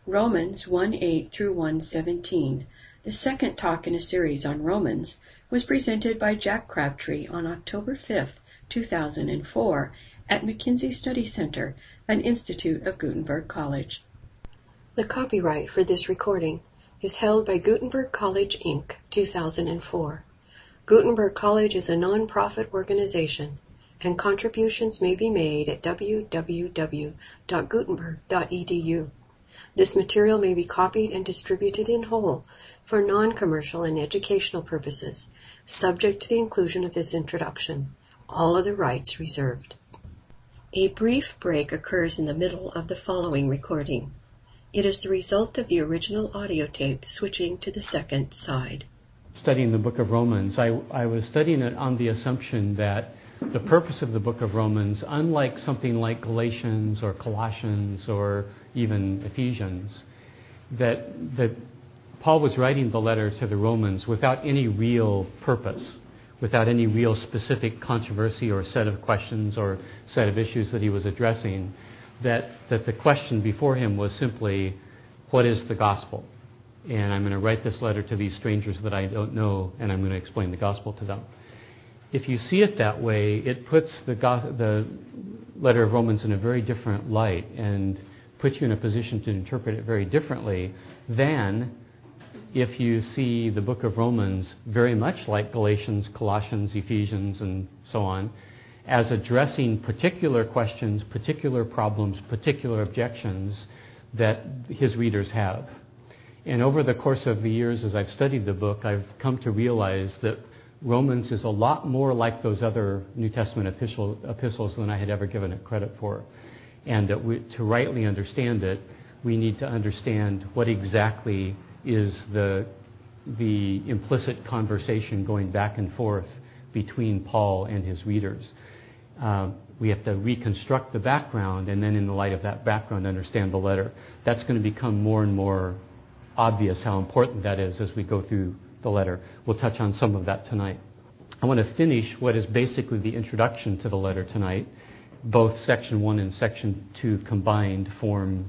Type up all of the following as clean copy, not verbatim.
Romans 1:8 through 1:17, the second talk in a series on Romans, was presented by Jack Crabtree on October 5, 2004, at McKinsey Study Center, an institute of Gutenberg College. The copyright for this recording is held by Gutenberg College, Inc., 2004. Gutenberg College is a non-profit organization, and contributions may be made at www.gutenberg.edu. This material may be copied and distributed in whole for non-commercial and educational purposes, subject to the inclusion of this introduction. All other rights reserved. A brief break occurs in the middle of the following recording. It is the result of the original audio tape switching to the second side. Studying the book of Romans, I was studying it on the assumption that the purpose of the book of Romans, unlike something like Galatians or Colossians or even Ephesians, that Paul was writing the letter to the Romans without any real purpose, without any real specific controversy or set of questions or set of issues that he was addressing, that the question before him was simply, what is the gospel? And I'm going to write this letter to these strangers that I don't know, and I'm going to explain the gospel to them. If you see it that way, it puts the letter of Romans in a very different light and puts you in a position to interpret it very differently than if you see the book of Romans very much like Galatians, Colossians, Ephesians, and so on, as addressing particular questions, particular problems, particular objections that his readers have. And over the course of the years as I've studied the book, I've come to realize that Romans is a lot more like those other New Testament epistles than I had ever given it credit for. And that to rightly understand it, we need to understand what exactly is the implicit conversation going back and forth between Paul and his readers. We have to reconstruct the background, and then in the light of that background, understand the letter. That's going to become more and more obvious how important that is as we go through the letter. We'll touch on some of that tonight. I want to finish what is basically the introduction to the letter tonight. Both section 1 and section 2 combined form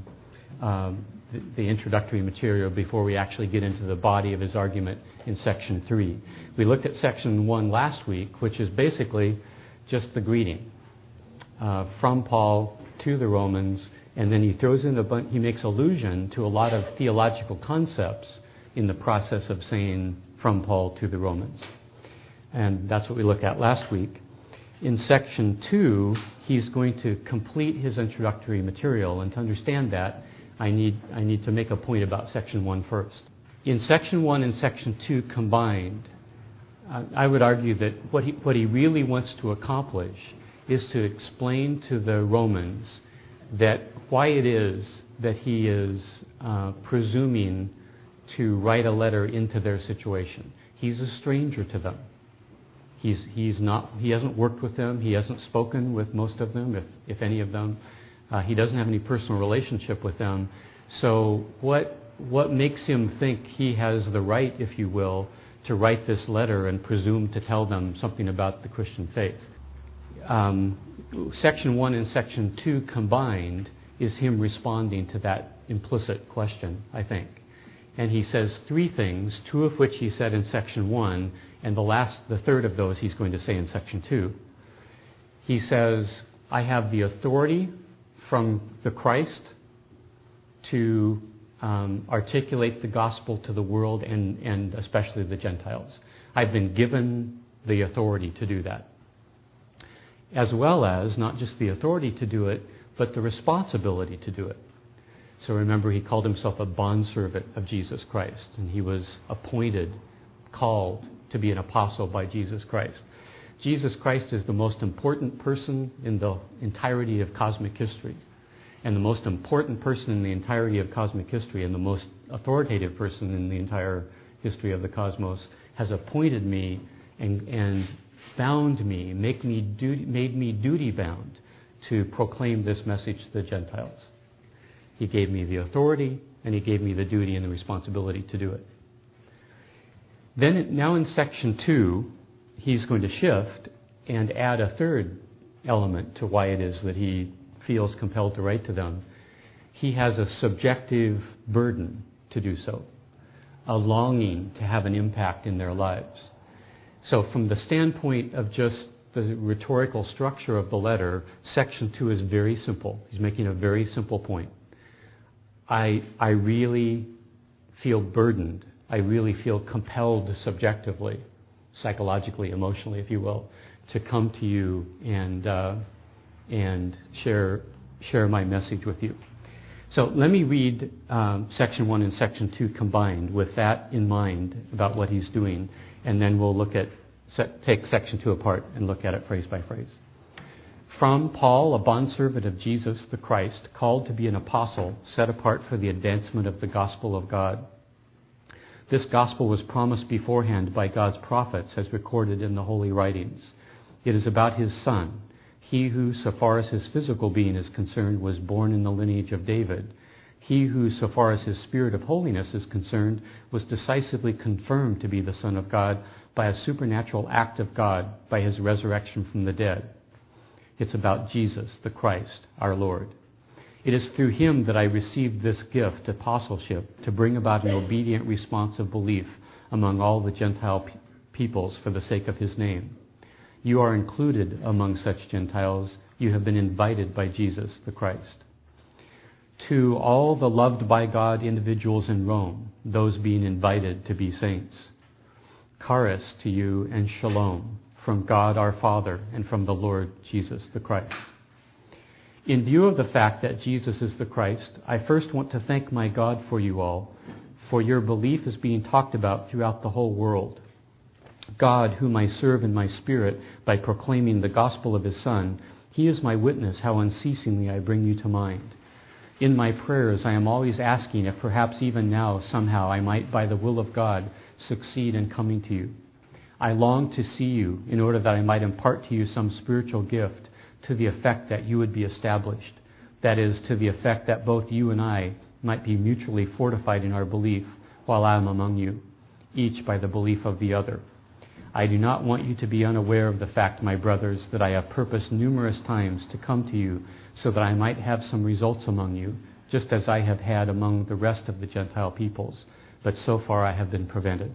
the introductory material before we actually get into the body of his argument in section 3. We looked at section 1 last week, which is basically just the greeting from Paul to the Romans, and then he throws in he makes allusion to a lot of theological concepts in the process of saying from Paul to the Romans. And that's what we looked at last week. In section 2, he's going to complete his introductory material, and to understand that, I need to make a point about section 1 first. In section 1 and section 2 combined, I would argue that what he really wants to accomplish is to explain to the Romans that why it is that he is presuming to write a letter into their situation. He's a stranger to them. He hasn't worked with them. He hasn't spoken with most of them, if any of them. He doesn't have any personal relationship with them. So what makes him think he has the right, if you will, to write this letter and presume to tell them something about the Christian faith? Section 1 and section 2 combined is him responding to that implicit question, I think. And he says 3 things, 2 of which he said in section 1, and the third of those he's going to say in section 2. He says, I have the authority from the Christ to articulate the gospel to the world and especially the Gentiles. I've been given the authority to do that. As well as not just the authority to do it, but the responsibility to do it. So remember, he called himself a bondservant of Jesus Christ, and he was called to be an apostle by Jesus Christ. Jesus Christ is the most important person in the entirety of cosmic history, and the most important person in the entirety of cosmic history, and the most authoritative person in the entire history of the cosmos, has appointed me and bound me, made me duty bound to proclaim this message to the Gentiles. He gave me the authority, and he gave me the duty and the responsibility to do it. Then, now in section 2, he's going to shift and add a third element to why it is that he feels compelled to write to them. he has a subjective burden to do so, a longing to have an impact in their lives. So from the standpoint of just the rhetorical structure of the letter, section 2 is very simple. He's making a very simple point. I really feel burdened. I really feel compelled subjectively, psychologically, emotionally, if you will, to come to you and share my message with you. So let me read section 1 and section 2 combined with that in mind about what he's doing, and then we'll take section 2 apart and look at it phrase by phrase. From Paul, a bondservant of Jesus the Christ, called to be an apostle, set apart for the advancement of the gospel of God. This gospel was promised beforehand by God's prophets as recorded in the holy writings. It is about his Son, he who, so far as his physical being is concerned, was born in the lineage of David. He who, so far as his spirit of holiness is concerned, was decisively confirmed to be the Son of God by a supernatural act of God, by his resurrection from the dead. It's about Jesus, the Christ, our Lord. It is through him that I received this gift, apostleship, to bring about an obedient response of belief among all the Gentile peoples for the sake of his name. You are included among such Gentiles. You have been invited by Jesus, the Christ. To all the loved by God individuals in Rome, those being invited to be saints, charis to you and shalom from God our Father and from the Lord Jesus the Christ. In view of the fact that Jesus is the Christ, I first want to thank my God for you all, for your belief is being talked about throughout the whole world. God, whom I serve in my spirit by proclaiming the gospel of his Son, he is my witness how unceasingly I bring you to mind. In my prayers, I am always asking if perhaps even now, somehow, I might, by the will of God, succeed in coming to you. I long to see you in order that I might impart to you some spiritual gift to the effect that you would be established. That is, to the effect that both you and I might be mutually fortified in our belief while I am among you, each by the belief of the other. I do not want you to be unaware of the fact, my brothers, that I have purposed numerous times to come to you so that I might have some results among you, just as I have had among the rest of the Gentile peoples, but so far I have been prevented.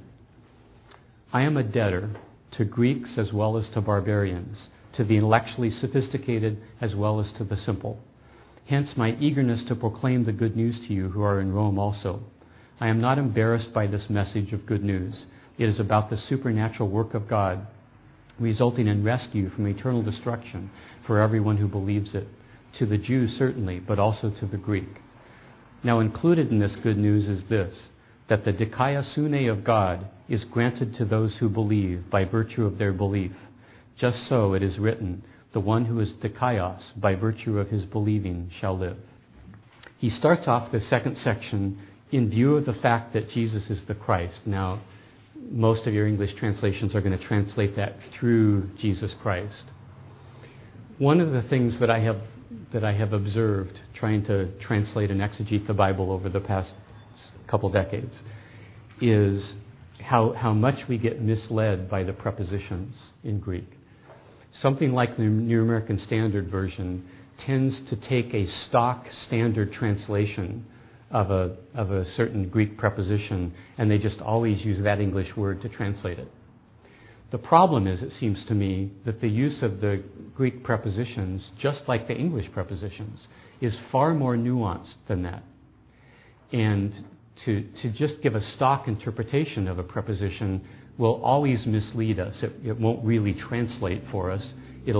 I am a debtor to Greeks as well as to barbarians, to the intellectually sophisticated as well as to the simple. Hence my eagerness to proclaim the good news to you who are in Rome also. I am not embarrassed by this message of good news. It is about the supernatural work of God, resulting in rescue from eternal destruction for everyone who believes it, to the Jew certainly, but also to the Greek. Now included in this good news is this, that the dikaiosune of God is granted to those who believe by virtue of their belief. Just so it is written, the one who is dikaios by virtue of his believing shall live. He starts off the second section in view of the fact that Jesus is the Christ. Now, most of your English translations are going to translate that through Jesus Christ. One of the things that I have observed trying to translate and exegete the Bible over the past couple decades is how much we get misled by the prepositions in Greek. Something like the New American Standard Version tends to take a stock standard translation of a certain Greek preposition, and they just always use that English word to translate it. The problem is, it seems to me, that the use of the Greek prepositions, just like the English prepositions, is far more nuanced than that. And to just give a stock interpretation of a preposition will always mislead us. It won't really translate for us.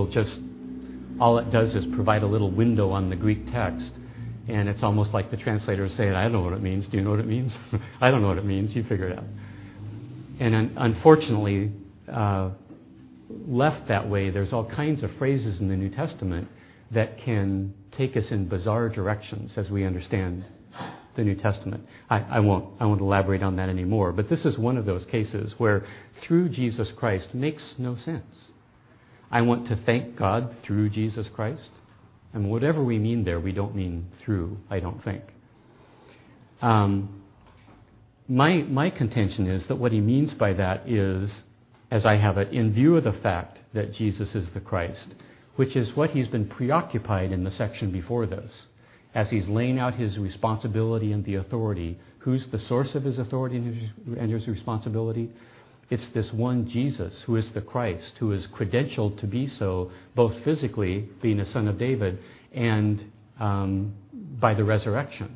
All it does is provide a little window on the Greek text. And it's almost like the translator is saying, I don't know what it means. Do you know what it means? I don't know what it means. You figure it out. And unfortunately, left that way, there's all kinds of phrases in the New Testament that can take us in bizarre directions as we understand the New Testament. I won't elaborate on that anymore. But this is one of those cases where through Jesus Christ makes no sense. I want to thank God through Jesus Christ. And whatever we mean there, we don't mean through, I don't think. My contention is that what he means by that is, as I have it, in view of the fact that Jesus is the Christ, which is what he's been preoccupied in the section before this. as he's laying out his responsibility and the authority. Who's the source of his authority and his responsibility? It's this one Jesus who is the Christ, who is credentialed to be so, both physically, being a son of David, and by the resurrection.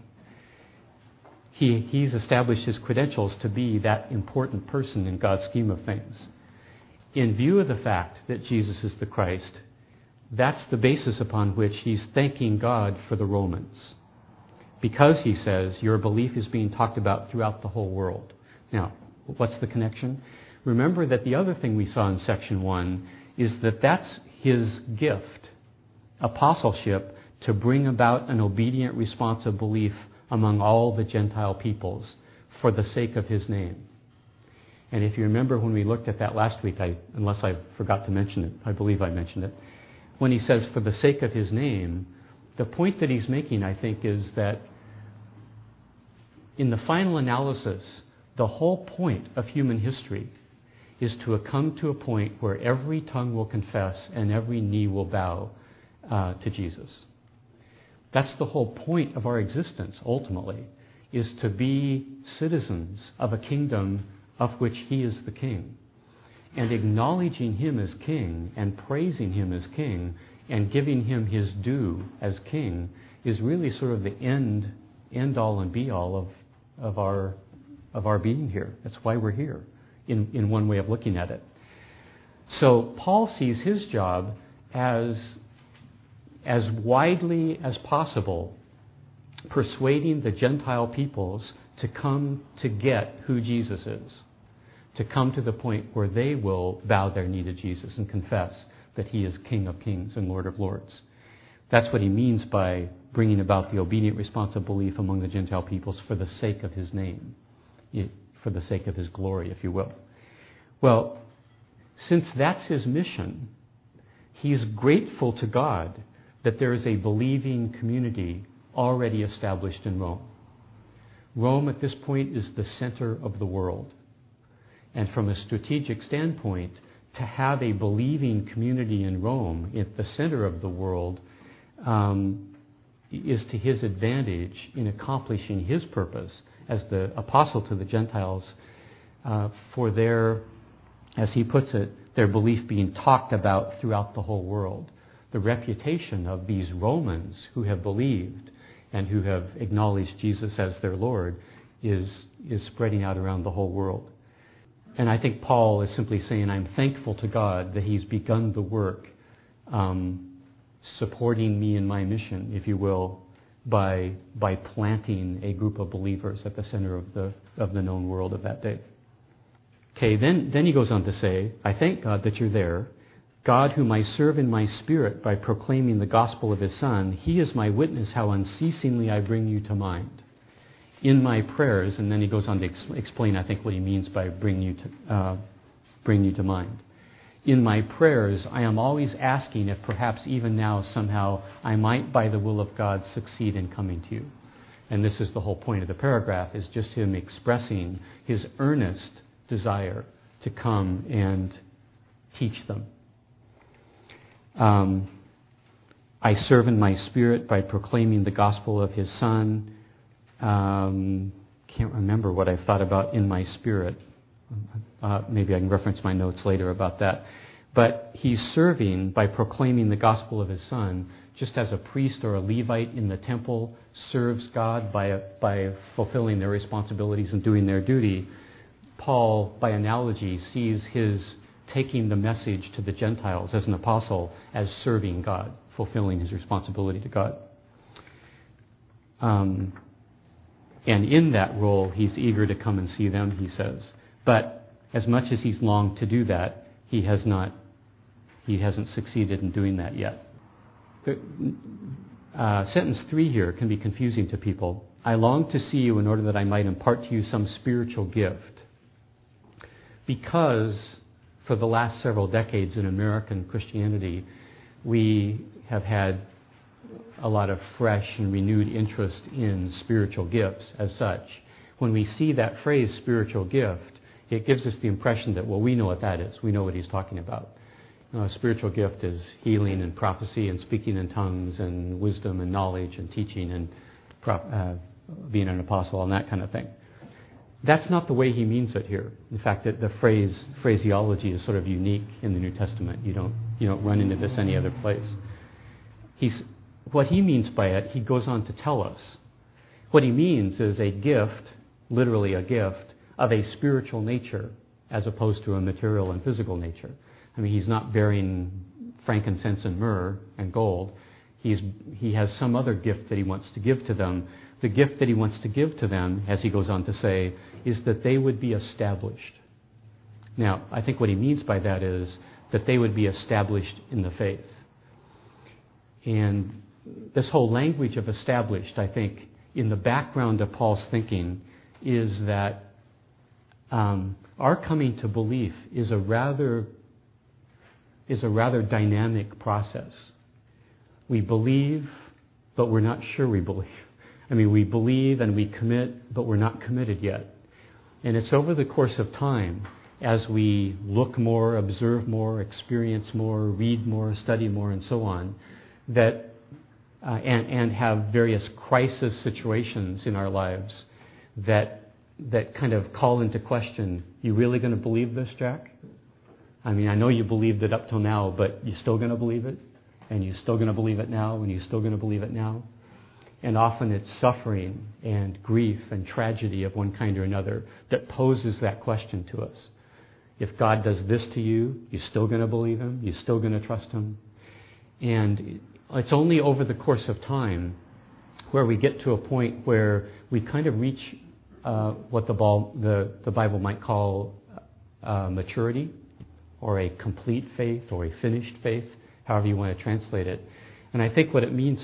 He's established his credentials to be that important person in God's scheme of things. In view of the fact that Jesus is the Christ, that's the basis upon which he's thanking God for the Romans. Because, he says, your belief is being talked about throughout the whole world. Now, what's the connection? Remember that the other thing we saw in section 1 is that that's his gift, apostleship, to bring about an obedient response of belief among all the Gentile peoples for the sake of his name. And if you remember when we looked at that last week, unless I forgot to mention it, I believe I mentioned it, when he says for the sake of his name, the point that he's making, I think, is that in the final analysis, the whole point of human history is to come to a point where every tongue will confess and every knee will bow to Jesus. That's the whole point of our existence, ultimately, is to be citizens of a kingdom of which he is the king. And acknowledging him as king and praising him as king and giving him his due as king is really sort of the end all and be all of our being here. That's why we're here, in one way of looking at it. So Paul sees his job as widely as possible persuading the Gentile peoples to come to get who Jesus is, to come to the point where they will bow their knee to Jesus and confess that he is King of Kings and Lord of Lords. That's what he means by bringing about the obedient response of belief among the Gentile peoples for the sake of his name, for the sake of his glory, if you will. Well, since that's his mission, he's grateful to God that there is a believing community already established in Rome. Rome at this point is the center of the world. And from a strategic standpoint, to have a believing community in Rome at the center of the world is to his advantage in accomplishing his purpose as the apostle to the Gentiles for their, as he puts it, their belief being talked about throughout the whole world. The reputation of these Romans who have believed and who have acknowledged Jesus as their Lord is spreading out around the whole world. And I think Paul is simply saying, I'm thankful to God that he's begun the work supporting me in my mission, if you will, by planting a group of believers at the center of the known world of that day. Okay, then he goes on to say, I thank God that you're there. God, whom I serve in my spirit by proclaiming the gospel of his Son, he is my witness how unceasingly I bring you to mind. In my prayers, and then he goes on to explain, I think, what he means by bring you to mind. In my prayers, I am always asking if perhaps even now somehow I might, by the will of God, succeed in coming to you. And this is the whole point of the paragraph, is just him expressing his earnest desire to come and teach them. I serve in my spirit by proclaiming the gospel of his Son. Can't remember what I thought about in my spirit. Maybe I can reference my notes later about that. But he's serving by proclaiming the gospel of his Son, just as a priest or a Levite in the temple serves God by fulfilling their responsibilities and doing their duty. Paul, by analogy, sees his taking the message to the Gentiles as an apostle as serving God, fulfilling his responsibility to God. And in that role, he's eager to come and see them, he says. But as much as he's longed to do that, he hasn't succeeded in doing that yet. Sentence 3 here can be confusing to people. I long to see you in order that I might impart to you some spiritual gift. Because for the last several decades in American Christianity, we have had a lot of fresh and renewed interest in spiritual gifts as such. When we see that phrase, spiritual gift, it gives us the impression that, well, we know what that is. We know what he's talking about. Spiritual gift is healing and prophecy and speaking in tongues and wisdom and knowledge and teaching and being an apostle and that kind of thing. That's not the way he means it here. In fact, the phraseology is sort of unique in the New Testament. You don't run into this any other place. What he means by it, he goes on to tell us. What he means is a gift, literally a gift, of a spiritual nature as opposed to a material and physical nature. I mean, he's not bearing frankincense and myrrh and gold. He has some other gift that he wants to give to them. The gift that he wants to give to them, as he goes on to say, is that they would be established. Now, I think what he means by that is that they would be established in the faith. And this whole language of established, I think, in the background of Paul's thinking is that our coming to belief is a rather dynamic process. We believe, but we're not sure we believe. I mean, we believe and we commit, but we're not committed yet. And it's over the course of time, as we look more, observe more, experience more, read more, study more, and so on, that and have various crisis situations in our lives that kind of call into question, you really going to believe this, Jack? I mean, I know you believed it up till now, but you still going to believe it? And you're still going to believe it now? And you're still going to believe it now? And often it's suffering and grief and tragedy of one kind or another that poses that question to us. If God does this to you, you're still going to believe Him? You're still going to trust Him? And it's only over the course of time where we get to a point where we kind of reach what the Bible might call maturity, or a complete faith, or a finished faith, however you want to translate it. And I think what it means,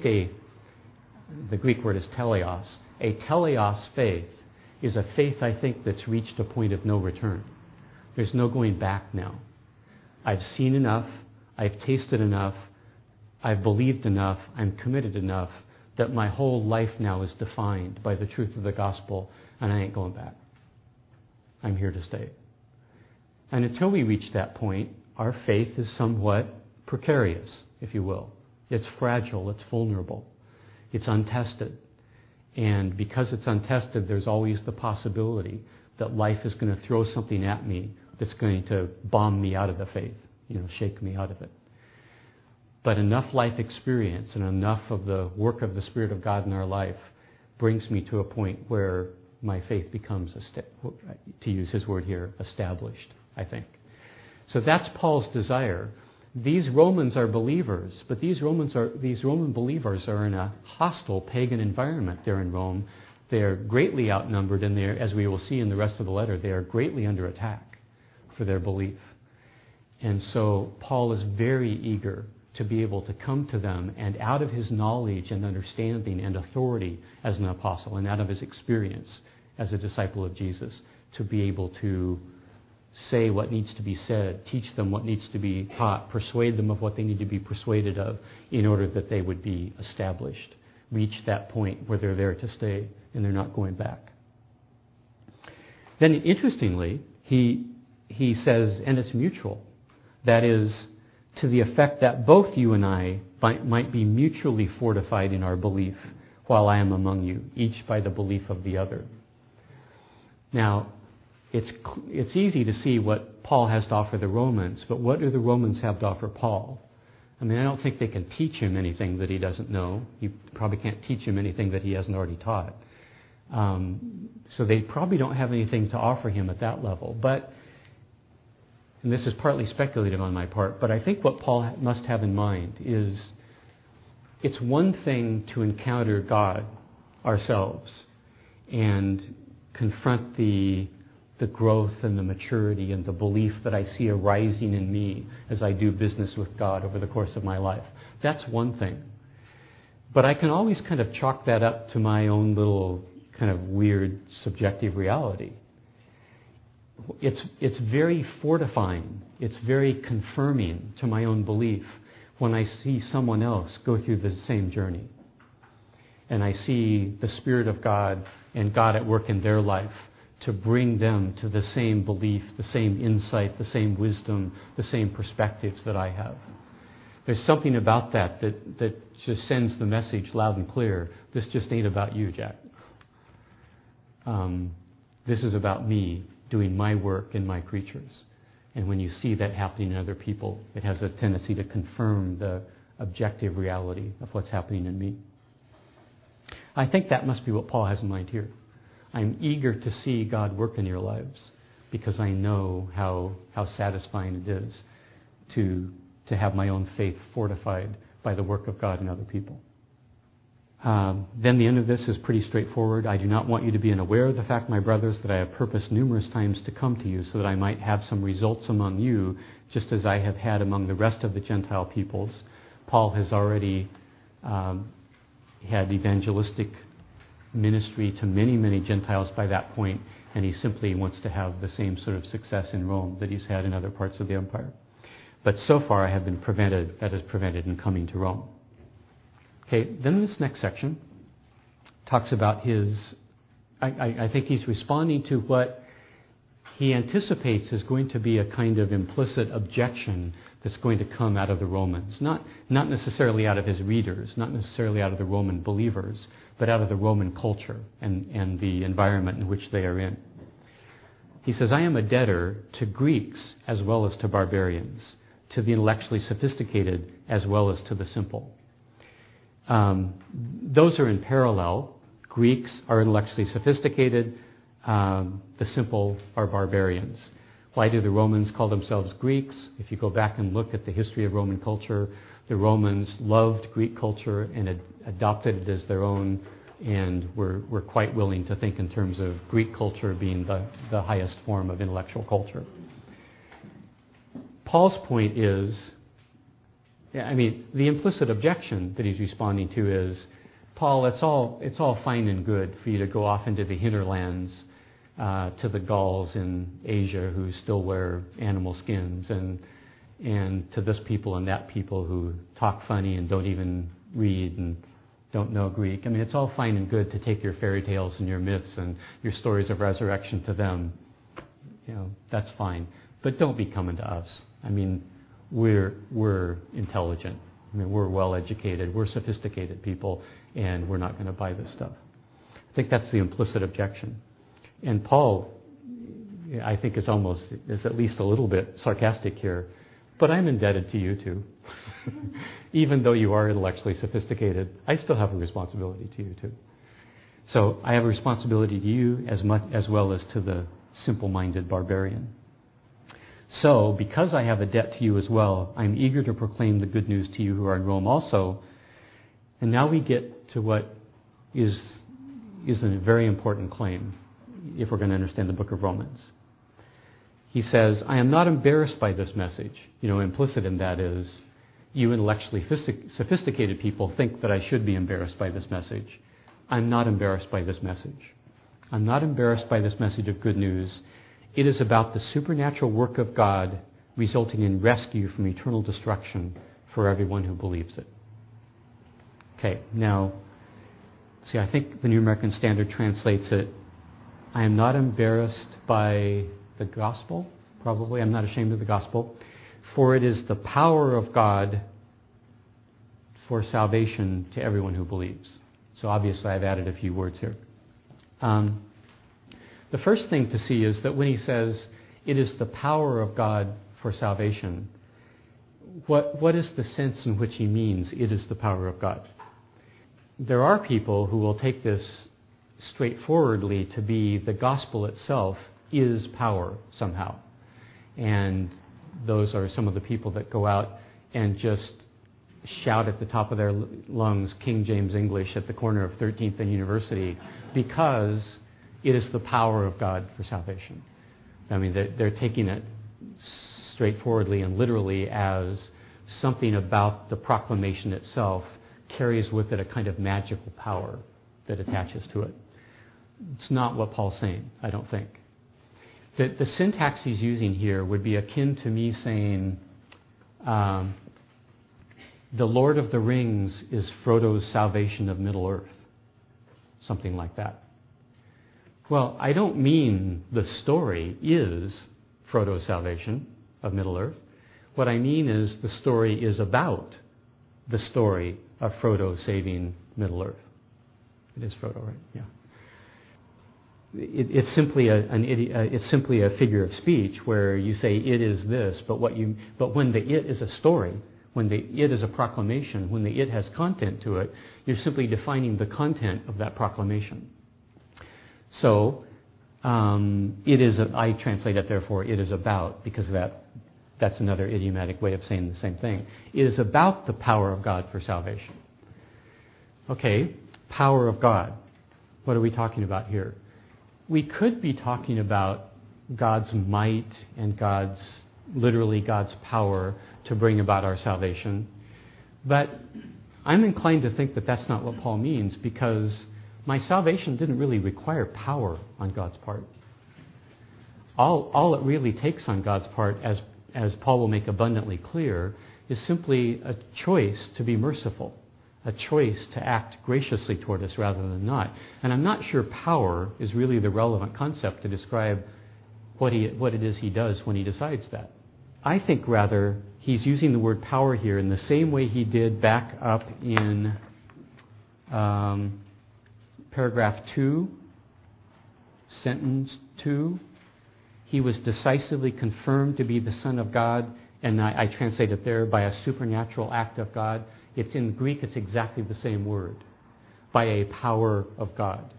the Greek word is teleos. A teleos faith is a faith, I think, that's reached a point of no return. There's no going back now. I've seen enough, I've tasted enough, I've believed enough, I'm committed enough that my whole life now is defined by the truth of the gospel, and I ain't going back. I'm here to stay. And until we reach that point, our faith is somewhat precarious, if you will. It's fragile, it's vulnerable, it's untested. And because it's untested, there's always the possibility that life is going to throw something at me that's going to bomb me out of the faith, shake me out of it. But enough life experience and enough of the work of the Spirit of God in our life brings me to a point where my faith becomes, to use his word here, established, I think. So that's Paul's desire. These Romans are believers, but these Roman believers are in a hostile pagan environment. They're in Rome. They are greatly outnumbered, and they're, as we will see in the rest of the letter, they are greatly under attack for their belief. And so Paul is very eager to be able to come to them, and out of his knowledge and understanding and authority as an apostle, and out of his experience as a disciple of Jesus, to be able to say what needs to be said, teach them what needs to be taught, persuade them of what they need to be persuaded of in order that they would be established, reach that point where they're there to stay and they're not going back. Then interestingly, he says, and it's mutual. That is, to the effect that both you and I might be mutually fortified in our belief while I am among you, each by the belief of the other. Now, it's easy to see what Paul has to offer the Romans, but what do the Romans have to offer Paul? I mean, I don't think they can teach him anything that he doesn't know. You probably can't teach him anything that he hasn't already taught. So they probably don't have anything to offer him at that level. But, and this is partly speculative on my part, but I think what Paul must have in mind is it's one thing to encounter God ourselves and confront the growth and the maturity and the belief that I see arising in me as I do business with God over the course of my life. That's one thing. But I can always kind of chalk that up to my own little kind of weird subjective reality. It's very fortifying. It's very confirming to my own belief when I see someone else go through the same journey. And I see the Spirit of God and God at work in their life to bring them to the same belief, the same insight, the same wisdom, the same perspectives that I have. There's something about that just sends the message loud and clear. This just ain't about you, Jack. This is about me doing my work in my creatures. And when you see that happening in other people, it has a tendency to confirm the objective reality of what's happening in me. I think that must be what Paul has in mind here. I'm eager to see God work in your lives because I know how satisfying it is to have my own faith fortified by the work of God in other people. Then the end of this is pretty straightforward. I do not want you to be unaware of the fact, my brothers, that I have purposed numerous times to come to you so that I might have some results among you, just as I have had among the rest of the Gentile peoples. Paul has already had evangelistic ministry to many, many Gentiles by that point, and he simply wants to have the same sort of success in Rome that he's had in other parts of the empire. But so far I have been prevented in coming to Rome. Okay, then this next section talks about I think he's responding to what he anticipates is going to be a kind of implicit objection that's going to come out of the Romans. Not necessarily out of his readers, not necessarily out of the Roman believers, but out of the Roman culture and the environment in which they are in. He says, I am a debtor to Greeks as well as to barbarians, to the intellectually sophisticated as well as to the simple. Those are in parallel. Greeks are intellectually sophisticated. The simple are barbarians. Why do the Romans call themselves Greeks? If you go back and look at the history of Roman culture, the Romans loved Greek culture and adopted it as their own, and were quite willing to think in terms of Greek culture being the highest form of intellectual culture. Paul's point is, the implicit objection that he's responding to is, Paul, it's all fine and good for you to go off into the hinterlands, to the Gauls in Asia who still wear animal skins, and to this people and that people who talk funny and don't even read and don't know Greek. It's all fine and good to take your fairy tales and your myths and your stories of resurrection to them. That's fine. But don't be coming to us. We're intelligent. We're well educated. We're sophisticated people, and we're not going to buy this stuff. I think that's the implicit objection. And Paul, I think, is at least a little bit sarcastic here. But I'm indebted to you too. Even though you are intellectually sophisticated, I still have a responsibility to you too. So I have a responsibility to you as well as to the simple-minded barbarian. So, because I have a debt to you as well, I'm eager to proclaim the good news to you who are in Rome also. And now we get to what is a very important claim, if we're going to understand the book of Romans. He says, I am not embarrassed by this message. Implicit in that is, you intellectually sophisticated people think that I should be embarrassed by this message. I'm not embarrassed by this message. I'm not embarrassed by this message of good news. It is about the supernatural work of God resulting in rescue from eternal destruction for everyone who believes it. Okay, now, see, I think the New American Standard translates it, I am not embarrassed by the gospel, probably. I'm not ashamed of the gospel, for it is the power of God for salvation to everyone who believes. So obviously I've added a few words here. The first thing to see is that when he says, it is the power of God for salvation, what is the sense in which he means it is the power of God? There are people who will take this straightforwardly to be the gospel itself is power somehow. And those are some of the people that go out and just shout at the top of their lungs King James English at the corner of 13th and University because it is the power of God for salvation. They're taking it straightforwardly and literally as something about the proclamation itself carries with it a kind of magical power that attaches to it. It's not what Paul's saying, I don't think. The syntax he's using here would be akin to me saying, the Lord of the Rings is Frodo's salvation of Middle-earth. Something like that. Well, I don't mean the story is Frodo's salvation of Middle-earth. What I mean is the story is about the story of Frodo saving Middle-earth. It is Frodo, right? Yeah. It's simply a figure of speech where you say it is this, but when the it is a story, when the it is a proclamation, when the it has content to it, you're simply defining the content of that proclamation. So I translate it therefore it is about, because that's another idiomatic way of saying the same thing. It is about the power of God for salvation. Okay, power of God. What are we talking about here? We could be talking about God's might and literally God's power to bring about our salvation. But I'm inclined to think that that's not what Paul means, because my salvation didn't really require power on God's part. All it really takes on God's part, as Paul will make abundantly clear, is simply a choice to be merciful, a choice to act graciously toward us rather than not. And I'm not sure power is really the relevant concept to describe what it is he does when he decides that. I think rather he's using the word power here in the same way he did back up in paragraph 2, sentence 2. He was decisively confirmed to be the Son of God, and I translate it there, by a supernatural act of God. It's in Greek, it's exactly the same word, by a power of God.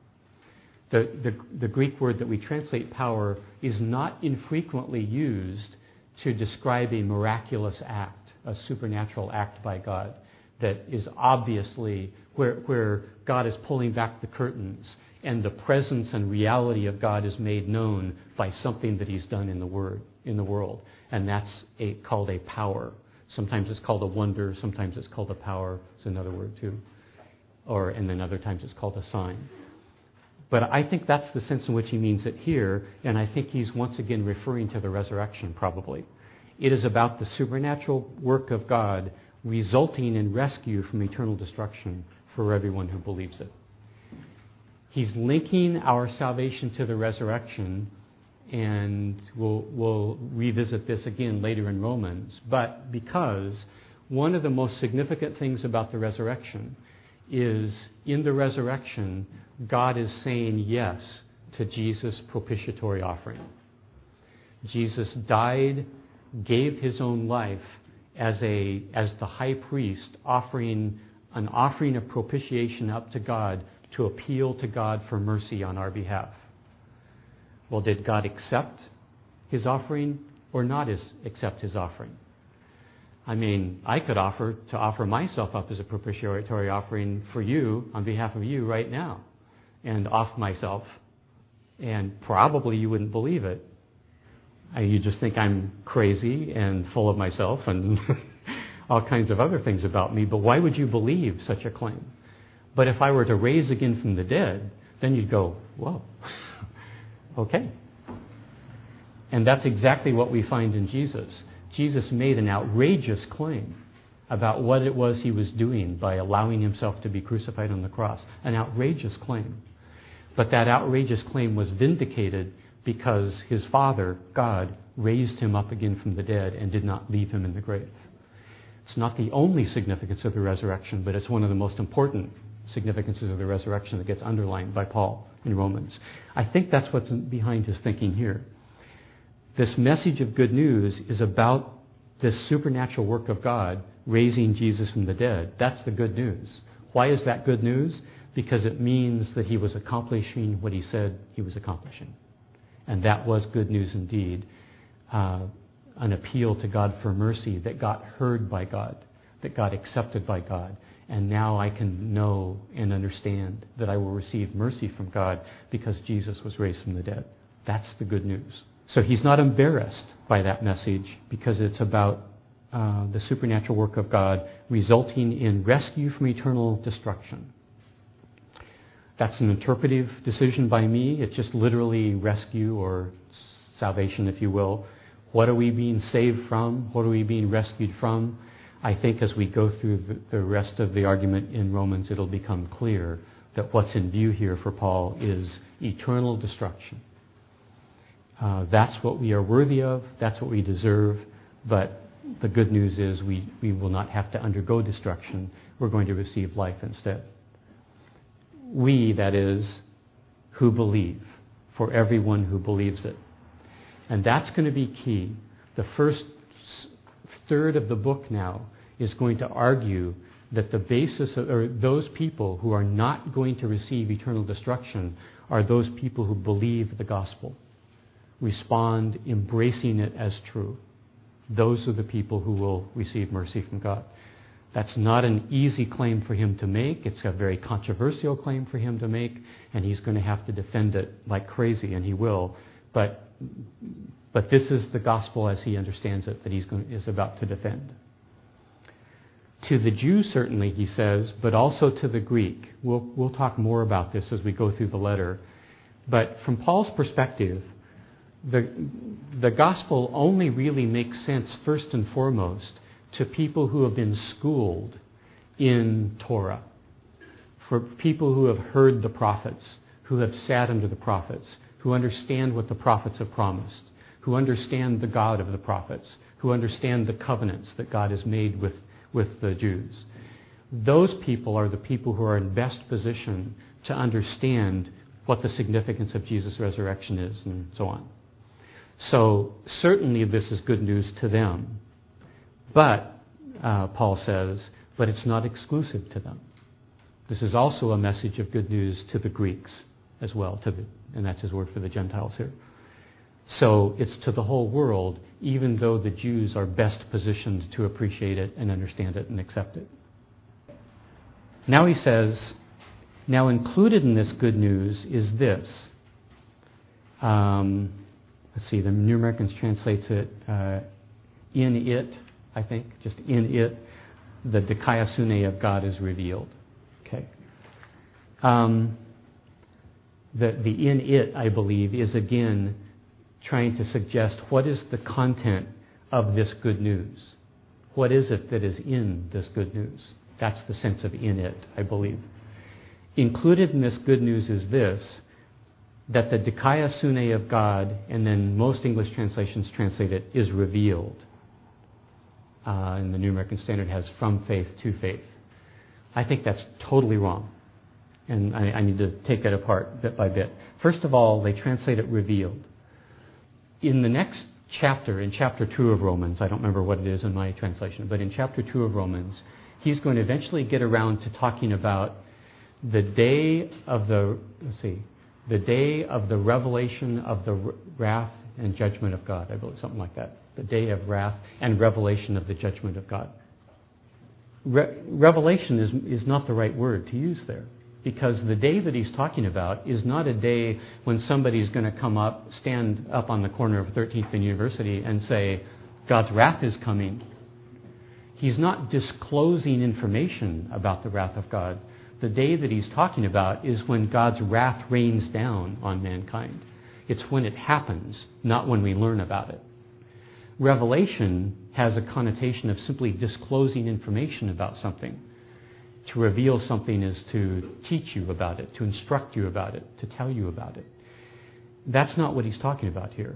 The Greek word that we translate power is not infrequently used to describe a miraculous act, a supernatural act by God that is obviously where God is pulling back the curtains and the presence and reality of God is made known by something that he's done in the world. And that's called a power. Sometimes it's called a wonder, sometimes it's called a power, it's another word too. And then other times it's called a sign. But I think that's the sense in which he means it here, and I think he's once again referring to the resurrection probably. It is about the supernatural work of God resulting in rescue from eternal destruction for everyone who believes it. He's linking our salvation to the resurrection, and we'll revisit this again later in Romans, but because one of the most significant things about the resurrection is in the resurrection, God is saying yes to Jesus' propitiatory offering. Jesus died, gave his own life as the high priest, offering an offering of propitiation up to God to appeal to God for mercy on our behalf. Well, did God accept his offering or not accept his offering? I mean, I could offer myself up as a propitiatory offering for you, on behalf of you right now, and off myself, and probably you wouldn't believe it. You just think I'm crazy and full of myself and all kinds of other things about me, but why would you believe such a claim? But if I were to raise again from the dead, then you'd go, whoa, okay. And that's exactly what we find in Jesus. Jesus made an outrageous claim about what it was he was doing by allowing himself to be crucified on the cross. An outrageous claim. But that outrageous claim was vindicated because his Father, God, raised him up again from the dead and did not leave him in the grave. It's not the only significance of the resurrection, but it's one of the most important significances of the resurrection that gets underlined by Paul in Romans. I think that's what's behind his thinking here. This message of good news is about this supernatural work of God raising Jesus from the dead. That's the good news. Why is that good news? Because it means that he was accomplishing what he said he was accomplishing. And that was good news indeed. An appeal to God for mercy that got heard by God, that got accepted by God. And now I can know and understand that I will receive mercy from God because Jesus was raised from the dead. That's the good news. So he's not embarrassed by that message because it's about the supernatural work of God resulting in rescue from eternal destruction. That's an interpretive decision by me. It's just literally rescue or salvation, if you will. What are we being saved from? What are we being rescued from? I think as we go through the rest of the argument in Romans, it'll become clear that what's in view here for Paul is eternal destruction. That's what we are worthy of, that's what we deserve, but the good news is we will not have to undergo destruction. We're going to receive life instead. We, that is, who believe, for everyone who believes it. And that's going to be key. The first third of the book now is going to argue that the basis of, or those people who are not going to receive eternal destruction are those people who believe the gospel, respond embracing it as true. Those are the people who will receive mercy from God. That's not an easy claim for him to make. It's a very controversial claim for him to make, and he's going to have to defend it like crazy, and he will. But this is the gospel as he understands it that is about to defend. To the Jew, certainly, he says, but also to the Greek. We'll talk more about this as we go through the letter. But from Paul's perspective, the gospel only really makes sense first and foremost to people who have been schooled in Torah, for people who have heard the prophets, who have sat under the prophets, who understand what the prophets have promised, who understand the God of the prophets, who understand the covenants that God has made with the Jews. Those people are the people who are in best position to understand what the significance of Jesus' resurrection is and so on. So certainly this is good news to them. But, Paul says, but it's not exclusive to them. This is also a message of good news to the Greeks as well, and that's his word for the Gentiles here. So it's to the whole world, even though the Jews are best positioned to appreciate it and understand it and accept it. Now he says, now included in this good news is this. Let's see, the New Americans translates it, in it, I think, just in it, the dikaiosune of God is revealed. Okay. The in it, I believe, is again trying to suggest what is the content of this good news. What is it that is in this good news? That's the sense of in it, I believe. Included in this good news is this, that the dikaiosune of God, and then most English translations translate it, is revealed. And the New American Standard has from faith to faith. I think that's totally wrong. And I need to take that apart bit by bit. First of all, they translate it revealed. In the next chapter, in chapter 2 of Romans, I don't remember what it is in my translation, but in chapter 2 of Romans, he's going to eventually get around to talking about the day of the revelation of the wrath and judgment of God. I believe something like that. The day of wrath and revelation of the judgment of God. Revelation is not the right word to use there, because the day that he's talking about is not a day when somebody's going to stand up on the corner of 13th and University and say, God's wrath is coming. He's not disclosing information about the wrath of God. The day that he's talking about is when God's wrath rains down on mankind. It's when it happens, not when we learn about it. Revelation has a connotation of simply disclosing information about something. To reveal something is to teach you about it, to instruct you about it, to tell you about it. That's not what he's talking about here.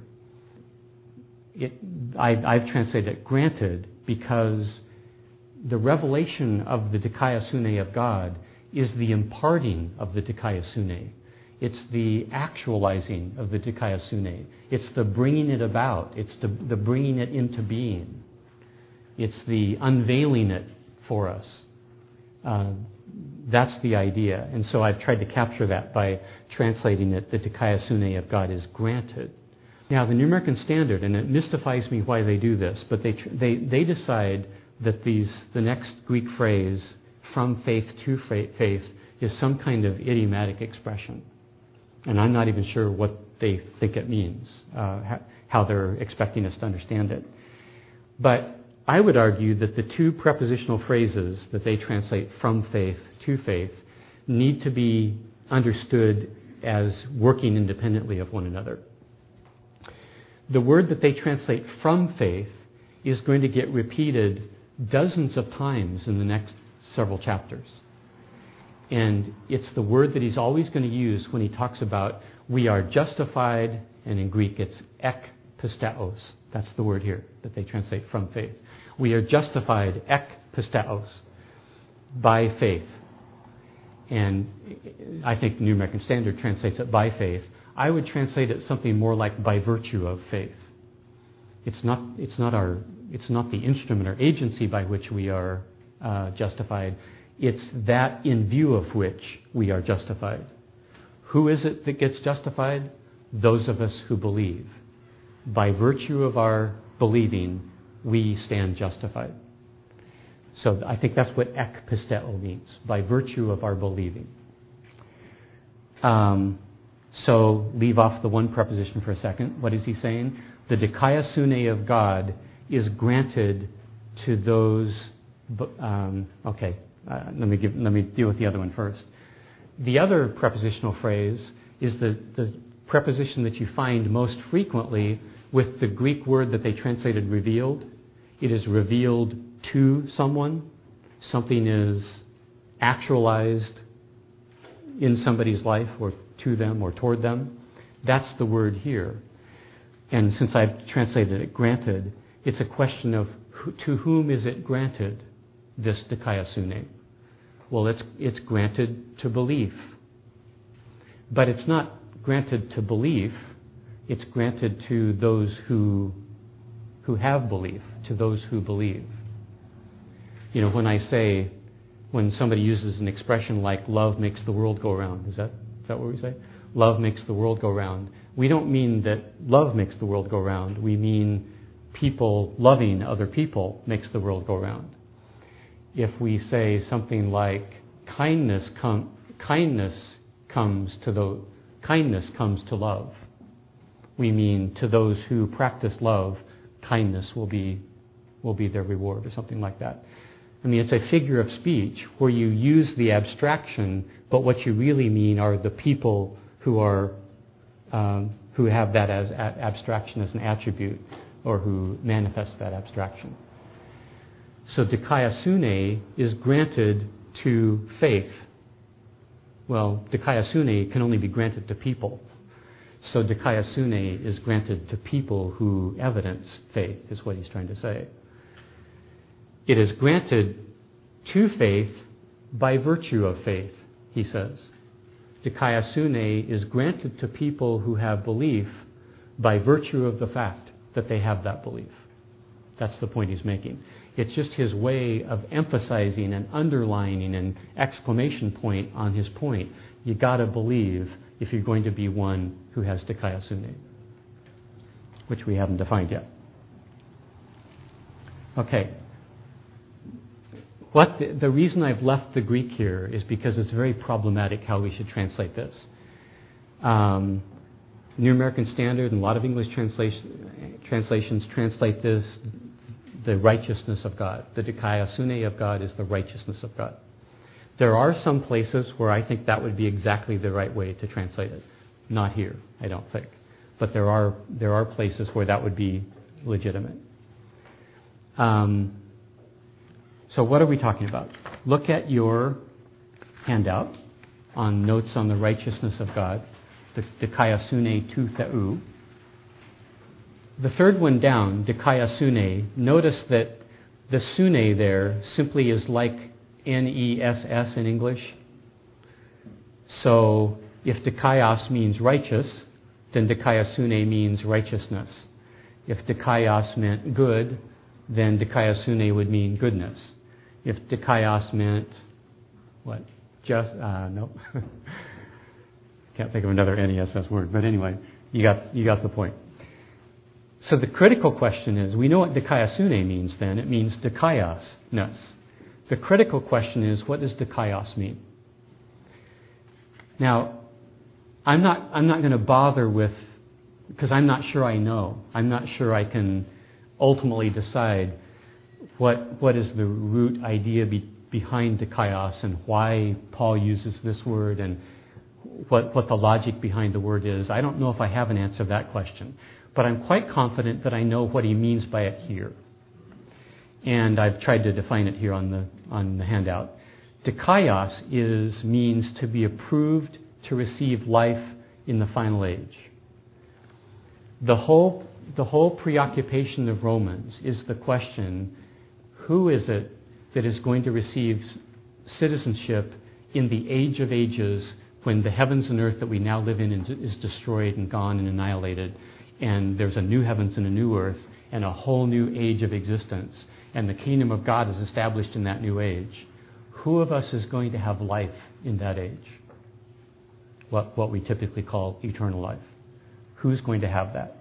I've translated it granted because the revelation of the dikaiosune of God is the imparting of the dikaiosune. It's the actualizing of the dikaiosune. It's the bringing it about. It's the bringing it into being. It's the unveiling it for us. That's the idea. And so I've tried to capture that by translating it, the dikaiosune of God is granted. Now, the New American Standard, and it mystifies me why they do this, but they decide that the next Greek phrase, from faith to faith, is some kind of idiomatic expression. And I'm not even sure what they think it means, how they're expecting us to understand it. But I would argue that the two prepositional phrases that they translate from faith to faith need to be understood as working independently of one another. The word that they translate from faith is going to get repeated dozens of times in the next several chapters. And it's the word that he's always going to use when he talks about we are justified, and in Greek it's ek pisteos. That's the word here that they translate from faith. We are justified ek pisteos, by faith. And I think the New American Standard translates it by faith. I would translate it something more like by virtue of faith. It's not the instrument or agency by which we are justified. It's that in view of which we are justified. Who is it that gets justified? Those of us who believe. By virtue of our believing, we stand justified. So I think that's what ek pisteo means, by virtue of our believing. So leave off the one preposition for a second. What is he saying? The dikaiosune of God is granted to those. Let me deal with the other one first. The other prepositional phrase is the preposition that you find most frequently with the Greek word that they translated revealed. It is revealed to someone. Something is actualized in somebody's life, or to them, or toward them. That's the word here. And since I've translated it granted, it's a question of to whom is it granted, this dikaiosune? Well, it's granted to belief. But it's not granted to belief. It's granted to those who have belief, to those who believe. You know, when somebody uses an expression like love makes the world go round, is that what we say? Love makes the world go round. We don't mean that love makes the world go round. We mean people loving other people makes the world go round. If we say something like kindness comes to love, we mean to those who practice love, kindness will be their reward, or something like that. I mean, it's a figure of speech where you use the abstraction, but what you really mean are the people who have that as abstraction as an attribute, or who manifest that abstraction. So dikaiosune is granted to faith. Well, dikaiosune can only be granted to people. So dikaiosune is granted to people who evidence faith, is what he's trying to say. It is granted to faith by virtue of faith, he says. Dikaiosune is granted to people who have belief by virtue of the fact that they have that belief. That's the point he's making. It's just his way of emphasizing and underlining an exclamation point on his point. You got to believe if you're going to be one who has dikaiosune, which we haven't defined yet. Okay. The reason I've left the Greek here is because it's very problematic how we should translate this. New American Standard and a lot of English translations translate this the righteousness of God. The dikaiosune of God is the righteousness of God. There are some places where I think that would be exactly the right way to translate it. Not here, I don't think. But there are places where that would be legitimate. So what are we talking about? Look at your handout on notes on the righteousness of God, the dikaiosune tu theou. The third one down, dikaiosune, notice that the sune there simply is like N-E-S-S in English. So if dikaios means righteous, then dikaiosune means righteousness. If dikaios meant good, then dikaiosune would mean goodness. If dikaios meant what? Just no. Can't think of another N-E-S-S word, but anyway, you got the point. So the critical question is, we know what dikaiosune means then. It means dikaiosness. The critical question is, what does dikaios mean? Now, I'm not going to bother with, because I'm not sure I know. I'm not sure I can ultimately decide what is the root idea behind dikaios and why Paul uses this word and what the logic behind the word is. I don't know if I have an answer to that question. But I'm quite confident that I know what he means by it here. And I've tried to define it here on the handout. Dikaios means to be approved to receive life in the final age. The whole preoccupation of Romans is the question, who is it that is going to receive citizenship in the age of ages when the heavens and earth that we now live in is destroyed and gone and annihilated, and there's a new heavens and a new earth and a whole new age of existence, and the kingdom of God is established in that new age? Who of us is going to have life in that age? What we typically call eternal life. Who's going to have that?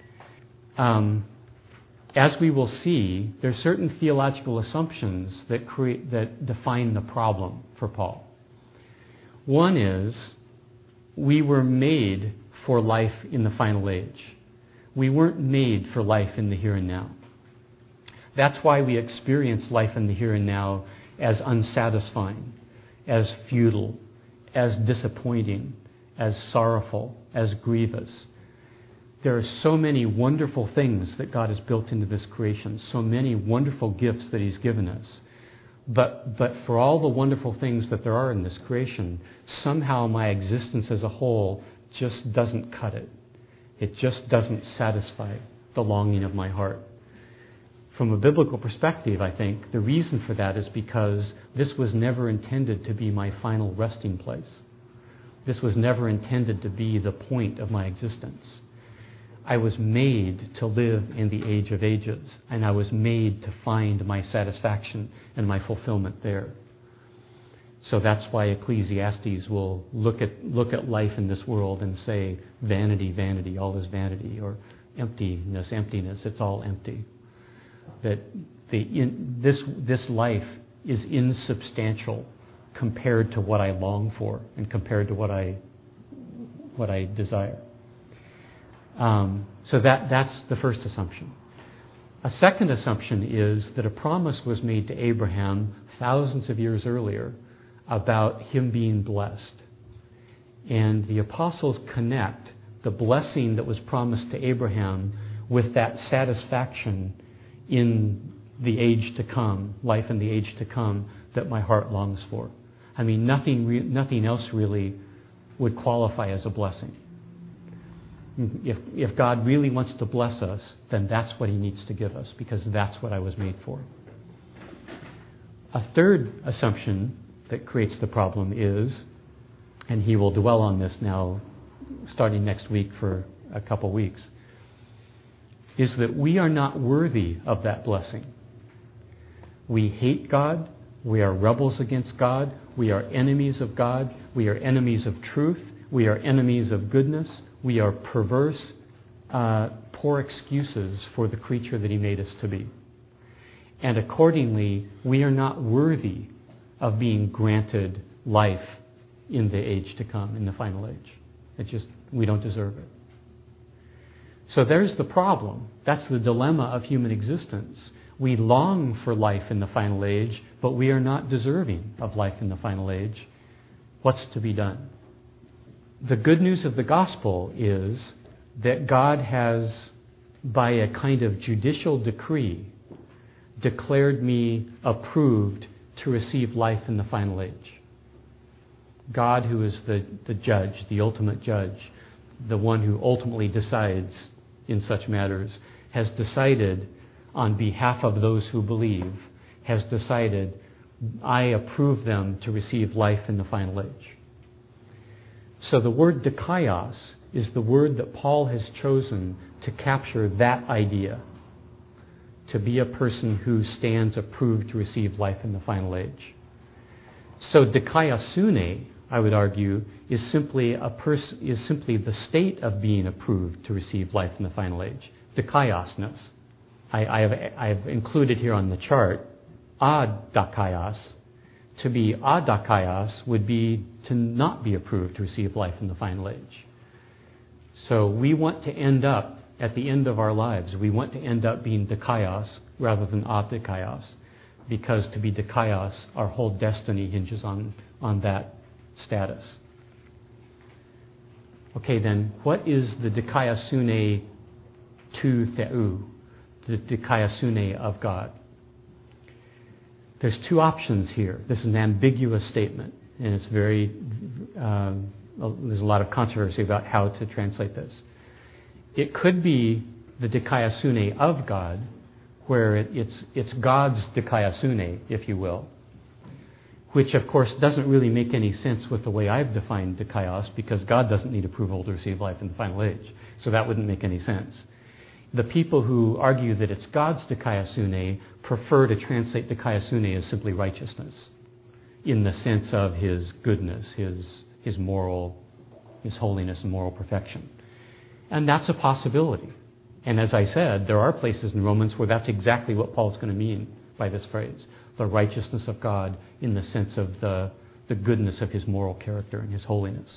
As we will see, there are certain theological assumptions that define the problem for Paul. One is, we were made for life in the final age. We weren't made for life in the here and now. That's why we experience life in the here and now as unsatisfying, as futile, as disappointing, as sorrowful, as grievous. There are so many wonderful things that God has built into this creation, so many wonderful gifts that He's given us. But for all the wonderful things that there are in this creation, somehow my existence as a whole just doesn't cut it. It just doesn't satisfy the longing of my heart. From a biblical perspective, I think the reason for that is because this was never intended to be my final resting place. This was never intended to be the point of my existence. I was made to live in the age of ages, and I was made to find my satisfaction and my fulfillment there. So that's why Ecclesiastes will look at life in this world and say, vanity, vanity, all is vanity, or emptiness, emptiness, it's all empty. That this life is insubstantial compared to what I long for and compared to what I desire. So that's the first assumption. A second assumption is that a promise was made to Abraham thousands of years earlier about him being blessed. And the apostles connect the blessing that was promised to Abraham with that satisfaction in the age to come, life in the age to come, that my heart longs for. I mean, nothing else really would qualify as a blessing. If God really wants to bless us, then that's what He needs to give us, because that's what I was made for. A third assumption that creates the problem is, and he will dwell on this now starting next week for a couple weeks, is that we are not worthy of that blessing. We hate God. We are rebels against God. We are enemies of God. We are enemies of truth. We are enemies of goodness. We are perverse, poor excuses for the creature that He made us to be. And accordingly, we are not worthy of being granted life in the age to come, in the final age. We don't deserve it. So there's the problem. That's the dilemma of human existence. We long for life in the final age, but we are not deserving of life in the final age. What's to be done? The good news of the gospel is that God has, by a kind of judicial decree, declared me approved to receive life in the final age. God, who is the judge, the ultimate judge, the one who ultimately decides in such matters, has decided on behalf of those who believe, has decided, I approve them to receive life in the final age. So the word dikaios is the word that Paul has chosen to capture that idea, to be a person who stands approved to receive life in the final age. So dikaiosune, I would argue, is simply the state of being approved to receive life in the final age. Dikaiosness. I have included here on the chart adakaios. To be adakaios would be to not be approved to receive life in the final age. So we want to end up, at the end of our lives, we want to end up being dikaios rather than adikaios, because to be dikaios, our whole destiny hinges on that status. Okay, then, what is the dikaiosune tu theou, the dikaiosune of God? there's two options here. This is an ambiguous statement, and it's very, there's a lot of controversy about how to translate this. It could be the dikaiosune of God, where it's God's dikaiosune, if you will, which of course doesn't really make any sense with the way I've defined dikaios, because God doesn't need approval to receive life in the final age. So that wouldn't make any sense. The people who argue that it's God's dikaiosune prefer to translate dikaiosune as simply righteousness, in the sense of His goodness, His moral, His holiness and moral perfection. And that's a possibility. And as I said, there are places in Romans where that's exactly what Paul's going to mean by this phrase, the righteousness of God in the sense of the goodness of His moral character and His holiness.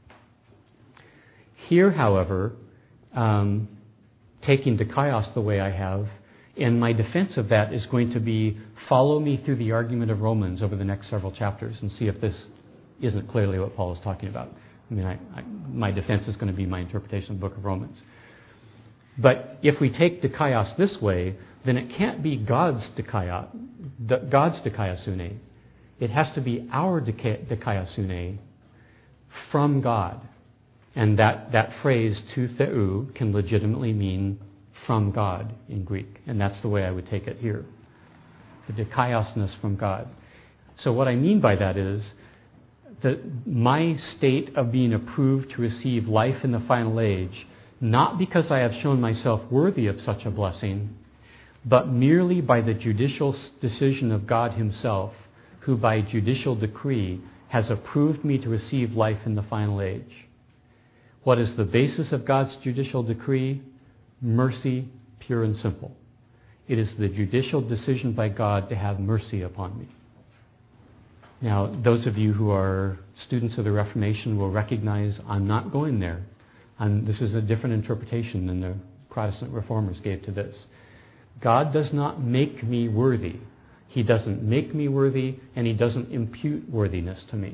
Here, however, taking dikaios the way I have, and my defense of that is going to be follow me through the argument of Romans over the next several chapters and see if this isn't clearly what Paul is talking about. I mean, my defense is going to be my interpretation of the book of Romans. But if we take dikaios this way, then it can't be God's dikaiosune. It has to be our dikaiosune from God. And that phrase, to theou, can legitimately mean from God in Greek. And that's the way I would take it here. The dikaiosness from God. So what I mean by that is that my state of being approved to receive life in the final age, not because I have shown myself worthy of such a blessing, but merely by the judicial decision of God Himself, who by judicial decree has approved me to receive life in the final age. What is the basis of God's judicial decree? Mercy, pure and simple. It is the judicial decision by God to have mercy upon me. Now, those of you who are students of the Reformation will recognize I'm not going there. This is a different interpretation than the Protestant Reformers gave to this. God does not make me worthy. He doesn't make me worthy, and He doesn't impute worthiness to me.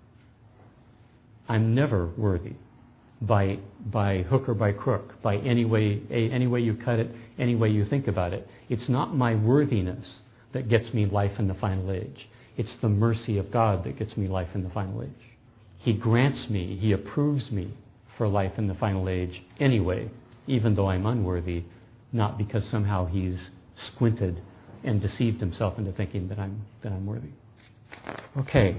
I'm never worthy by hook or by crook, by any way you cut it, any way you think about it. It's not my worthiness that gets me life in the final age. It's the mercy of God that gets me life in the final age. He grants me, He approves me for life in the final age anyway, even though I'm unworthy, not because somehow He's squinted and deceived Himself into thinking that I'm worthy. Okay.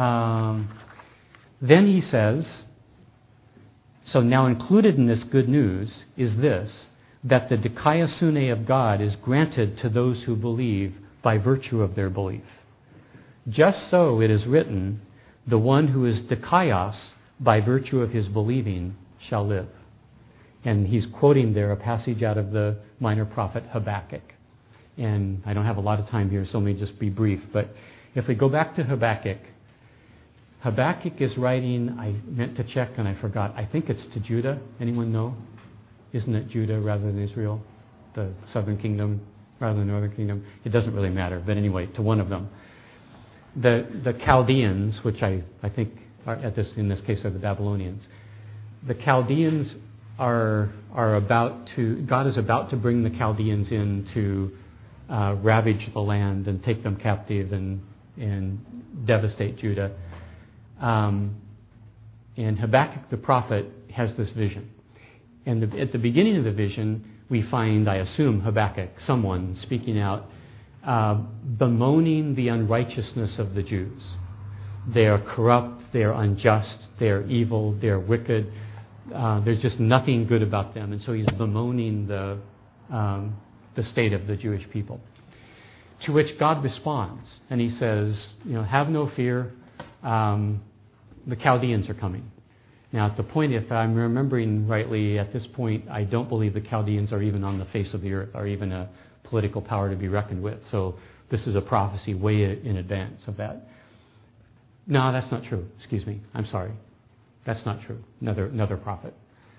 Then he says, so now included in this good news is this, that the dikaiosune of God is granted to those who believe by virtue of their belief. Just so it is written, the one who is dikaios by virtue of his believing shall live. And he's quoting there a passage out of the minor prophet Habakkuk. And I don't have a lot of time here, so let me just be brief. But if we go back to Habakkuk, Habakkuk is writing, I meant to check and I forgot, I think it's to Judah. Anyone know? Isn't it Judah rather than Israel? The southern kingdom rather than the northern kingdom? It doesn't really matter, but anyway, to one of them. The Chaldeans, which I think are in this case are the Babylonians, the Chaldeans are about to, God is about to bring the Chaldeans in to ravage the land and take them captive and devastate Judah. And Habakkuk the prophet has this vision. And at the beginning of the vision, we find, I assume, Habakkuk, someone speaking out, bemoaning the unrighteousness of the Jews. They are corrupt, they are unjust, they are evil, they are wicked. There's just nothing good about them. And so he's bemoaning the state of the Jewish people. To which God responds, and He says, have no fear, the Chaldeans are coming. Now, at the point, if I'm remembering rightly, at this point, I don't believe the Chaldeans are even on the face of the earth, are even a political power to be reckoned with. So this is a prophecy way in advance of that. No, that's not true. Excuse me. I'm sorry. That's not true. Another prophet.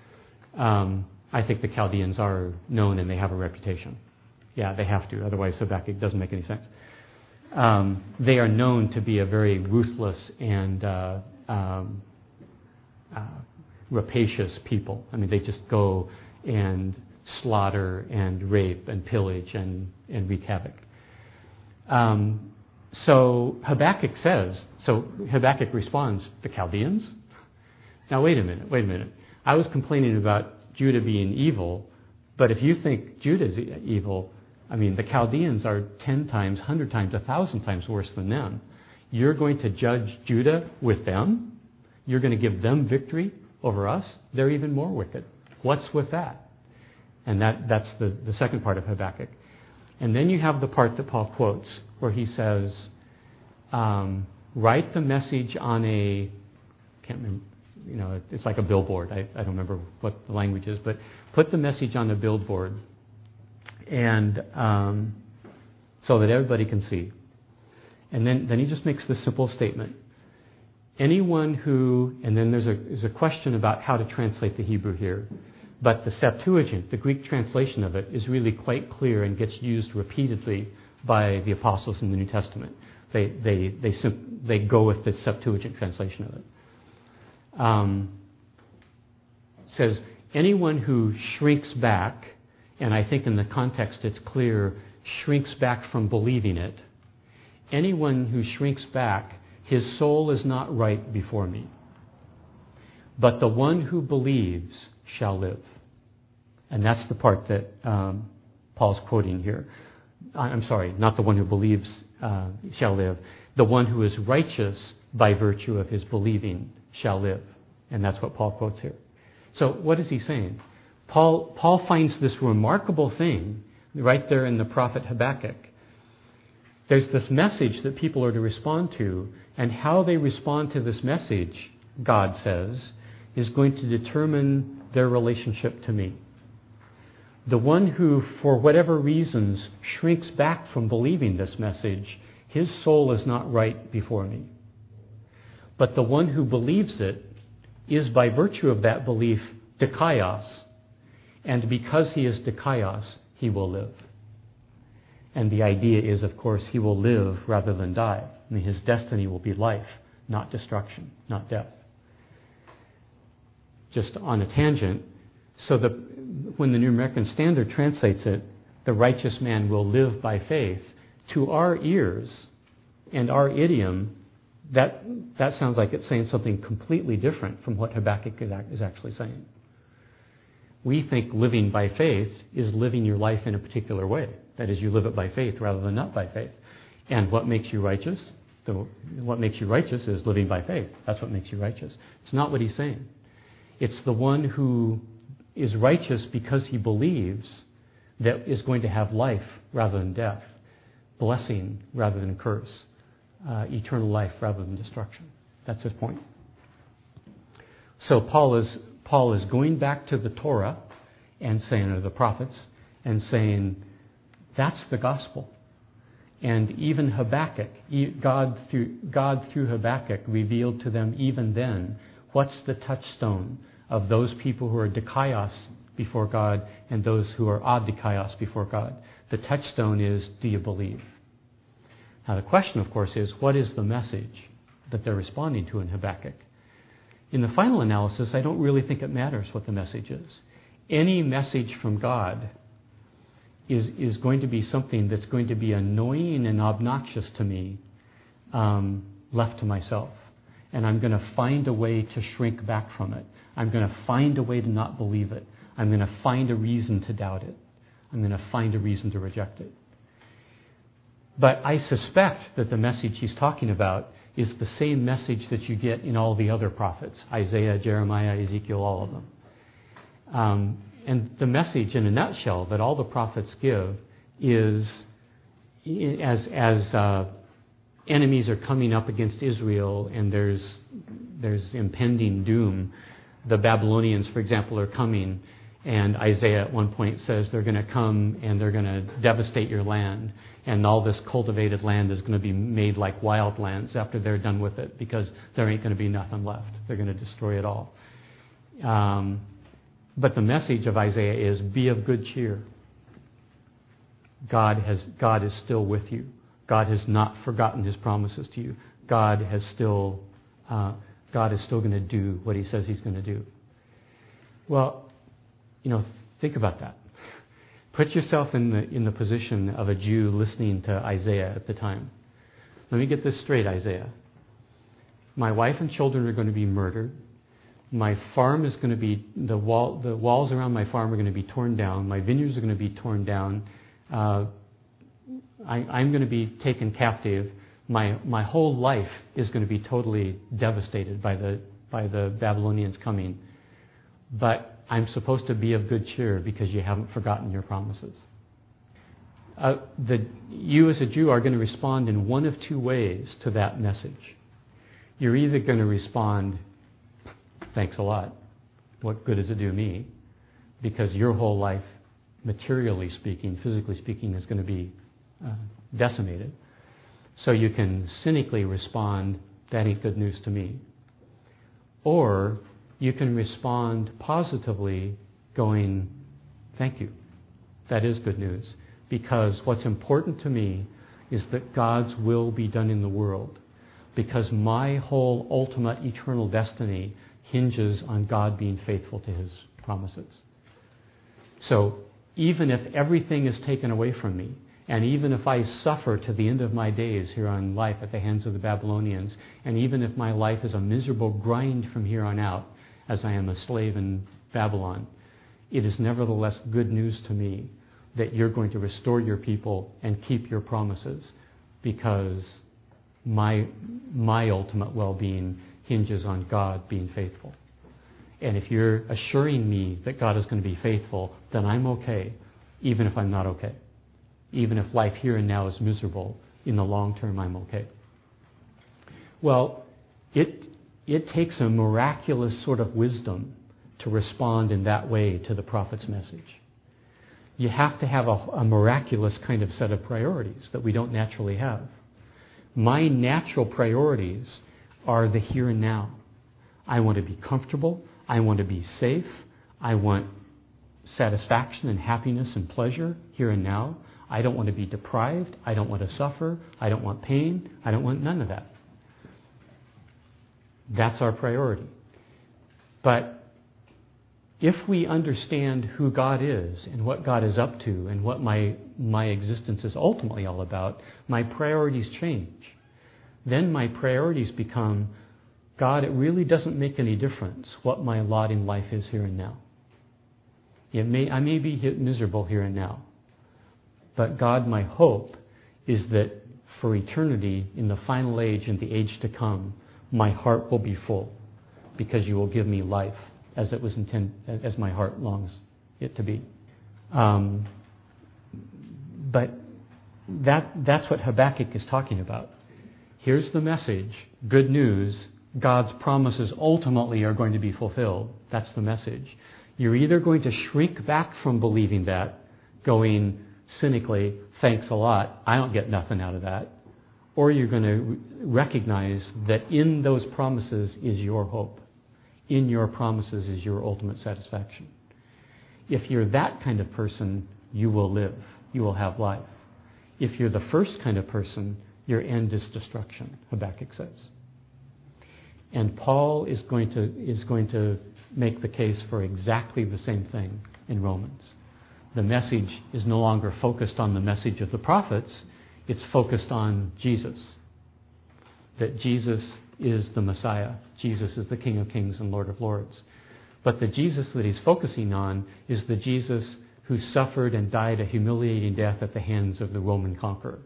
I think the Chaldeans are known and they have a reputation. Yeah, they have to. Otherwise, Habakkuk doesn't make any sense. They are known to be a very ruthless and rapacious people. I mean, they just go and slaughter and rape and pillage and wreak havoc. So Habakkuk responds, the Chaldeans? Now wait a minute. I was complaining about Judah being evil, but if you think Judah is evil, I mean, the Chaldeans are 10 times, 100 times, 1,000 times worse than them. You're going to judge Judah with them? You're going to give them victory over us? They're even more wicked. What's with that? And that's the second part of Habakkuk. And then you have the part that Paul quotes, where he says, write the message on a, can't remember, it's like a billboard. I don't remember what the language is, but put the message on a billboard, and so that everybody can see. And then he just makes this simple statement. Anyone who, and then there's a question about how to translate the Hebrew here, but the Septuagint, the Greek translation of it, is really quite clear and gets used repeatedly by the apostles in the New Testament. They go with the Septuagint translation of it. Says, anyone who shrinks back, and I think in the context it's clear, shrinks back from believing it. Anyone who shrinks back, his soul is not right before me. But the one who believes shall live. And that's the part that Paul's quoting here. I'm sorry, not the one who believes shall live. The one who is righteous by virtue of his believing shall live. And that's what Paul quotes here. So what is he saying? Paul finds this remarkable thing right there in the prophet Habakkuk. There's this message that people are to respond to, and how they respond to this message, God says, is going to determine their relationship to me. The one who, for whatever reasons, shrinks back from believing this message, his soul is not right before me. But the one who believes it is, by virtue of that belief, dikaios, and because he is dikaios, he will live. And the idea is, of course, he will live rather than die. I mean, his destiny will be life, not destruction, not death. Just on a tangent, so when the New American Standard translates it, the righteous man will live by faith, to our ears and our idiom, that sounds like it's saying something completely different from what Habakkuk is actually saying. We think living by faith is living your life in a particular way. That is, you live it by faith rather than not by faith. And what makes you righteous? What makes you righteous is living by faith. That's what makes you righteous. It's not what he's saying. It's the one who is righteous because he believes that is going to have life rather than death, blessing rather than curse, eternal life rather than destruction. That's his point. So Paul is going back to the Torah and saying, or the prophets, and saying, that's the gospel. And even Habakkuk, God through Habakkuk revealed to them even then what's the touchstone of those people who are dikaios before God and those who are adikaios before God. The touchstone is, do you believe? Now the question, of course, is, what is the message that they're responding to in Habakkuk? In the final analysis, I don't really think it matters what the message is. Any message from God is going to be something that's going to be annoying and obnoxious to me, left to myself. And I'm going to find a way to shrink back from it. I'm going to find a way to not believe it. I'm going to find a reason to doubt it. I'm going to find a reason to reject it. But I suspect that the message he's talking about is the same message that you get in all the other prophets, Isaiah, Jeremiah, Ezekiel, all of them. And the message, in a nutshell, that all the prophets give is, as enemies are coming up against Israel and there's impending doom, the Babylonians, for example, are coming, and Isaiah at one point says they're going to come and they're going to devastate your land, and all this cultivated land is going to be made like wild lands after they're done with it, because there ain't going to be nothing left. They're going to destroy it all. But the message of Isaiah is, be of good cheer. God is still with you. God has not forgotten his promises to you. God is still going to do what he says he's going to do. Well, think about that. Put yourself in the position of a Jew listening to Isaiah at the time. let me get this straight, Isaiah. My wife and children are going to be murdered. My farm is going to be, the walls around my farm are going to be torn down. My vineyards are going to be torn down. I'm going to be taken captive. My whole life is going to be totally devastated by the Babylonians coming. But I'm supposed to be of good cheer because you haven't forgotten your promises. You as a Jew are going to respond in one of two ways to that message. You're either going to respond, thanks a lot, what good does it do me? Because your whole life, materially speaking, physically speaking, is going to be decimated. So you can cynically respond, that ain't good news to me. Or you can respond positively, going, thank you. That is good news. Because what's important to me is that God's will be done in the world. Because my whole ultimate eternal destiny hinges on God being faithful to His promises. So even if everything is taken away from me, and even if I suffer to the end of my days here on life at the hands of the Babylonians, and even if my life is a miserable grind from here on out, as I am a slave in Babylon, it is nevertheless good news to me that you're going to restore your people and keep your promises, because my ultimate well-being hinges on God being faithful. And if you're assuring me that God is going to be faithful, then I'm okay, even if I'm not okay. Even if life here and now is miserable, in the long term I'm okay. Well, it takes a miraculous sort of wisdom to respond in that way to the prophet's message. You have to have a miraculous kind of set of priorities that we don't naturally have. My natural priorities are the here and now. I want to be comfortable. I want to be safe. I want satisfaction and happiness and pleasure here and now. I don't want to be deprived. I don't want to suffer. I don't want pain. I don't want none of that. That's our priority. But if we understand who God is and what God is up to and what my existence is ultimately all about, my priorities change. Then my priorities become, God, it really doesn't make any difference what my lot in life is here and now. I may be miserable here and now. But God, my hope is that for eternity, in the final age and the age to come, my heart will be full, because you will give me life as it was intended, as my heart longs it to be. But that's what Habakkuk is talking about. Here's the message: good news. God's promises ultimately are going to be fulfilled. That's the message. You're either going to shrink back from believing that, going cynically, thanks a lot, I don't get nothing out of that. Or you're going to recognize that in those promises is your hope. In your promises is your ultimate satisfaction. If you're that kind of person, you will live. You will have life. If you're the first kind of person, your end is destruction, Habakkuk says. And Paul is going to make the case for exactly the same thing in Romans. The message is no longer focused on the message of the prophets. It's focused on Jesus. That Jesus is the Messiah. Jesus is the King of Kings and Lord of Lords. But the Jesus that he's focusing on is the Jesus who suffered and died a humiliating death at the hands of the Roman conqueror.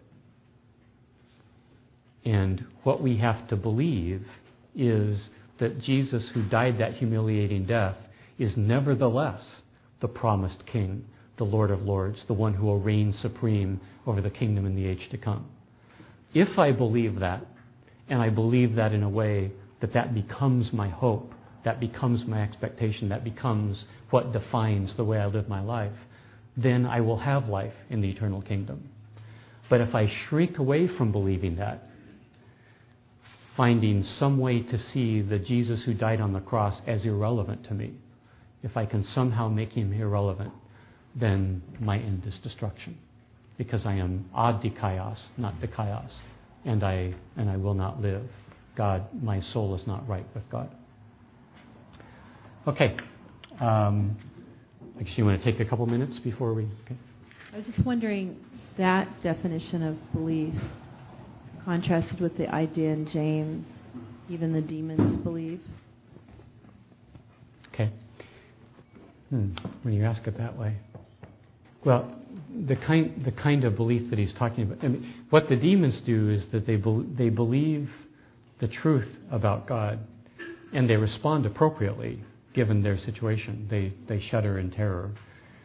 And what we have to believe is that Jesus, who died that humiliating death, is nevertheless the promised King, the Lord of Lords, the one who will reign supreme over the kingdom in the age to come. If I believe that, and I believe that in a way that becomes my hope, that becomes my expectation, that becomes what defines the way I live my life, then I will have life in the eternal kingdom. But if I shrink away from believing that, finding some way to see the Jesus who died on the cross as irrelevant to me, if I can somehow make him irrelevant, then my end is destruction. Because I am ad dikaios, not dikaios, and I will not live. God, my soul is not right with God. Okay. I guess you want to take a couple minutes before we... Okay. I was just wondering, that definition of belief, contrasted with the idea in James, even the demons believe. Okay. When you ask it that way. Well, the kind of belief that he's talking about, I mean, what the demons do is that they believe the truth about God, and they respond appropriately given their situation. They shudder in terror.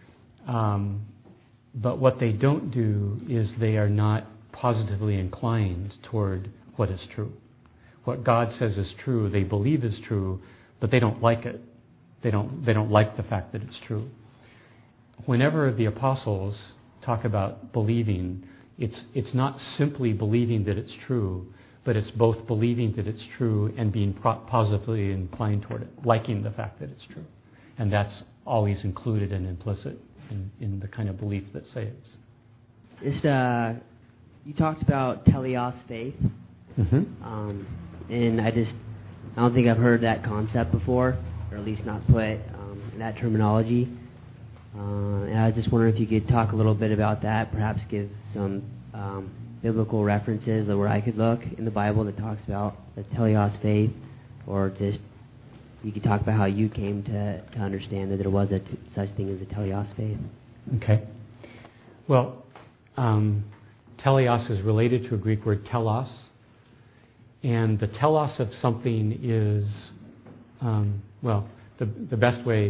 But what they don't do is they are not positively inclined toward what is true. What God says is true, they believe is true, but they don't like it. They don't like the fact that it's true. Whenever the apostles talk about believing, it's not simply believing that it's true, but it's both believing that it's true and being positively inclined toward it, liking the fact that it's true. And that's always included and implicit in the kind of belief that saves. You talked about teleos faith, and I don't think I've heard that concept before, or at least not put in that terminology. And I was just wondering if you could talk a little bit about that, perhaps give some biblical references or where I could look in the Bible that talks about the teleos faith, or just you could talk about how you came to understand that there was such thing as a teleos faith. Okay. Well, teleos is related to a Greek word telos, and the telos of something is, the best way,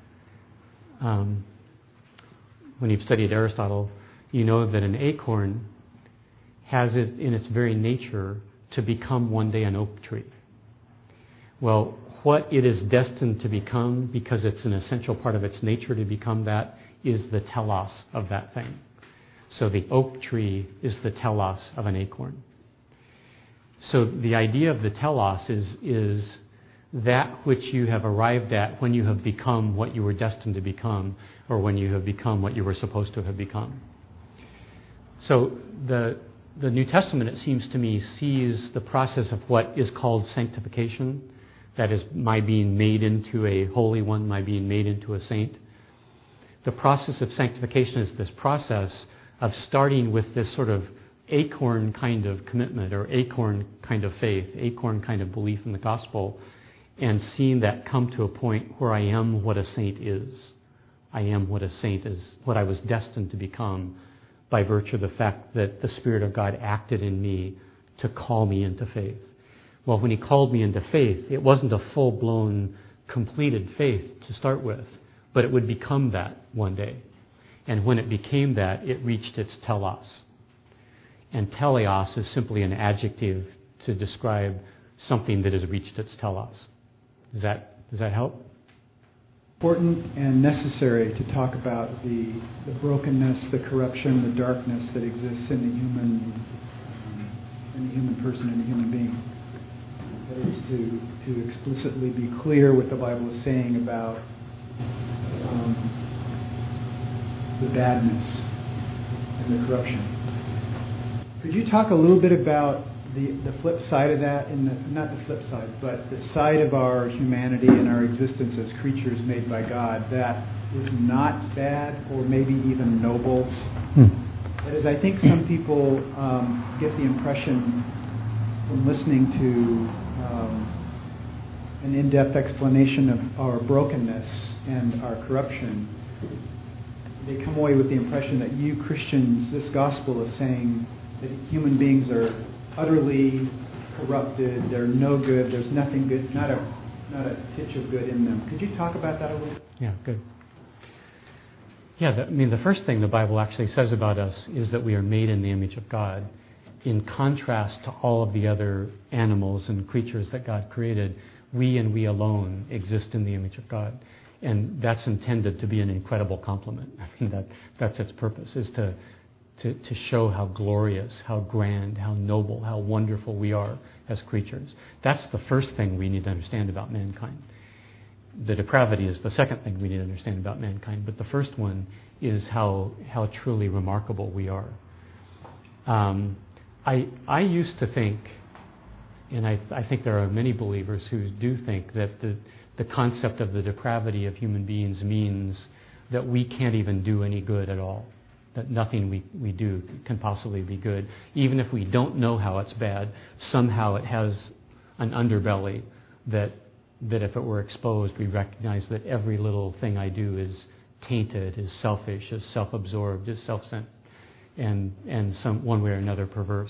when you've studied Aristotle, you know that an acorn has it in its very nature to become one day an oak tree. Well, what it is destined to become, because it's an essential part of its nature to become that, is the telos of that thing. So the oak tree is the telos of an acorn. So the idea of the telos is that which you have arrived at when you have become what you were destined to become, or when you have become what you were supposed to have become. So the New Testament, it seems to me, sees the process of what is called sanctification, that is, my being made into a holy one, my being made into a saint. The process of sanctification is this process of starting with this sort of acorn kind of commitment, or acorn kind of faith, acorn kind of belief in the gospel, and seeing that come to a point where I am what a saint is. I am what a saint is, what I was destined to become by virtue of the fact that the Spirit of God acted in me to call me into faith. Well, when He called me into faith, it wasn't a full-blown, completed faith to start with, but it would become that one day. And when it became that, it reached its telos. And teleos is simply an adjective to describe something that has reached its telos. Does that help? Important and necessary to talk about the brokenness, the corruption, the darkness that exists in the human person, in the human being. That is to explicitly be clear what the Bible is saying about the badness and the corruption. Could you talk a little bit about the flip side of that, not the flip side, but the side of our humanity and our existence as creatures made by God that is not bad or maybe even noble? That is, I think some people get the impression from listening to an in-depth explanation of our brokenness and our corruption, they come away with the impression that you Christians, this gospel is saying that human beings are utterly corrupted, they're no good, there's nothing good, not a titch of good in them. Could you talk about that a little? Yeah, good. Yeah, the first thing the Bible actually says about us is that we are made in the image of God. In contrast to all of the other animals and creatures that God created, we and we alone exist in the image of God. And that's intended to be an incredible compliment. I mean, that's its purpose, is to show how glorious, how grand, how noble, how wonderful we are as creatures. That's the first thing we need to understand about mankind. The depravity is the second thing we need to understand about mankind, but the first one is how truly remarkable we are. I used to think, and I think there are many believers who do think, that the concept of the depravity of human beings means that we can't even do any good at all. that nothing we do can possibly be good. Even if we don't know how it's bad, somehow it has an underbelly that if it were exposed, we recognize that every little thing I do is tainted, is selfish, is self-absorbed, is self-centered, and some one way or another perverse.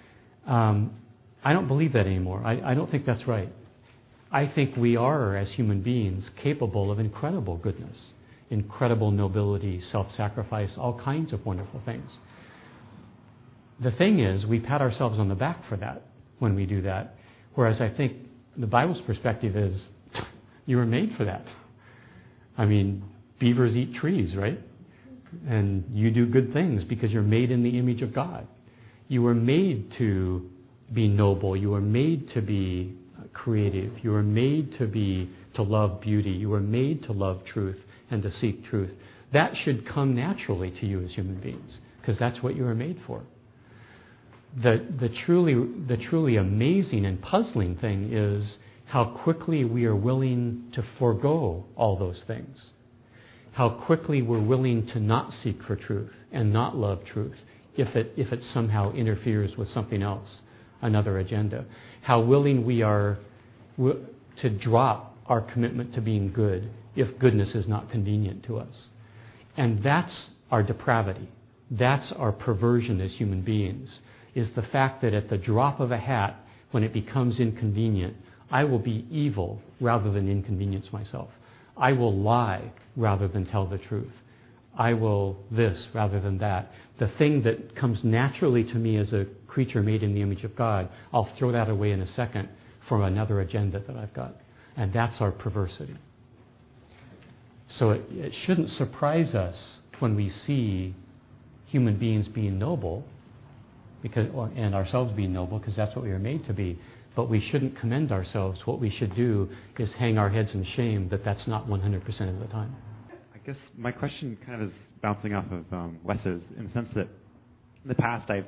I don't believe that anymore. I don't think that's right. I think we are, as human beings, capable of incredible goodness, incredible nobility, self-sacrifice, all kinds of wonderful things. The thing is, we pat ourselves on the back for that when we do that, whereas I think the Bible's perspective is, you were made for that. I mean, beavers eat trees, right? And you do good things because you're made in the image of God. You were made to be noble. You were made to be creative. You were made to love beauty. You were made to love truth and to seek truth. That should come naturally to you as human beings, because that's what you were made for. The truly amazing and puzzling thing is how quickly we are willing to forego all those things. How quickly we're willing to not seek for truth and not love truth if it somehow interferes with something else, another agenda. How willing we are to drop our commitment to being good if goodness is not convenient to us. And that's our depravity. That's our perversion as human beings, is the fact that at the drop of a hat, when it becomes inconvenient, I will be evil rather than inconvenience myself. I will lie rather than tell the truth. I will this rather than that. The thing that comes naturally to me as a creature made in the image of God, I'll throw that away in a second for another agenda that I've got. And that's our perversity. So it shouldn't surprise us when we see human beings being noble, and ourselves being noble, because that's what we were made to be. But we shouldn't commend ourselves. What we should do is hang our heads in shame that that's not 100% of the time. I guess my question kind of is bouncing off of Wes's, in the sense that in the past I've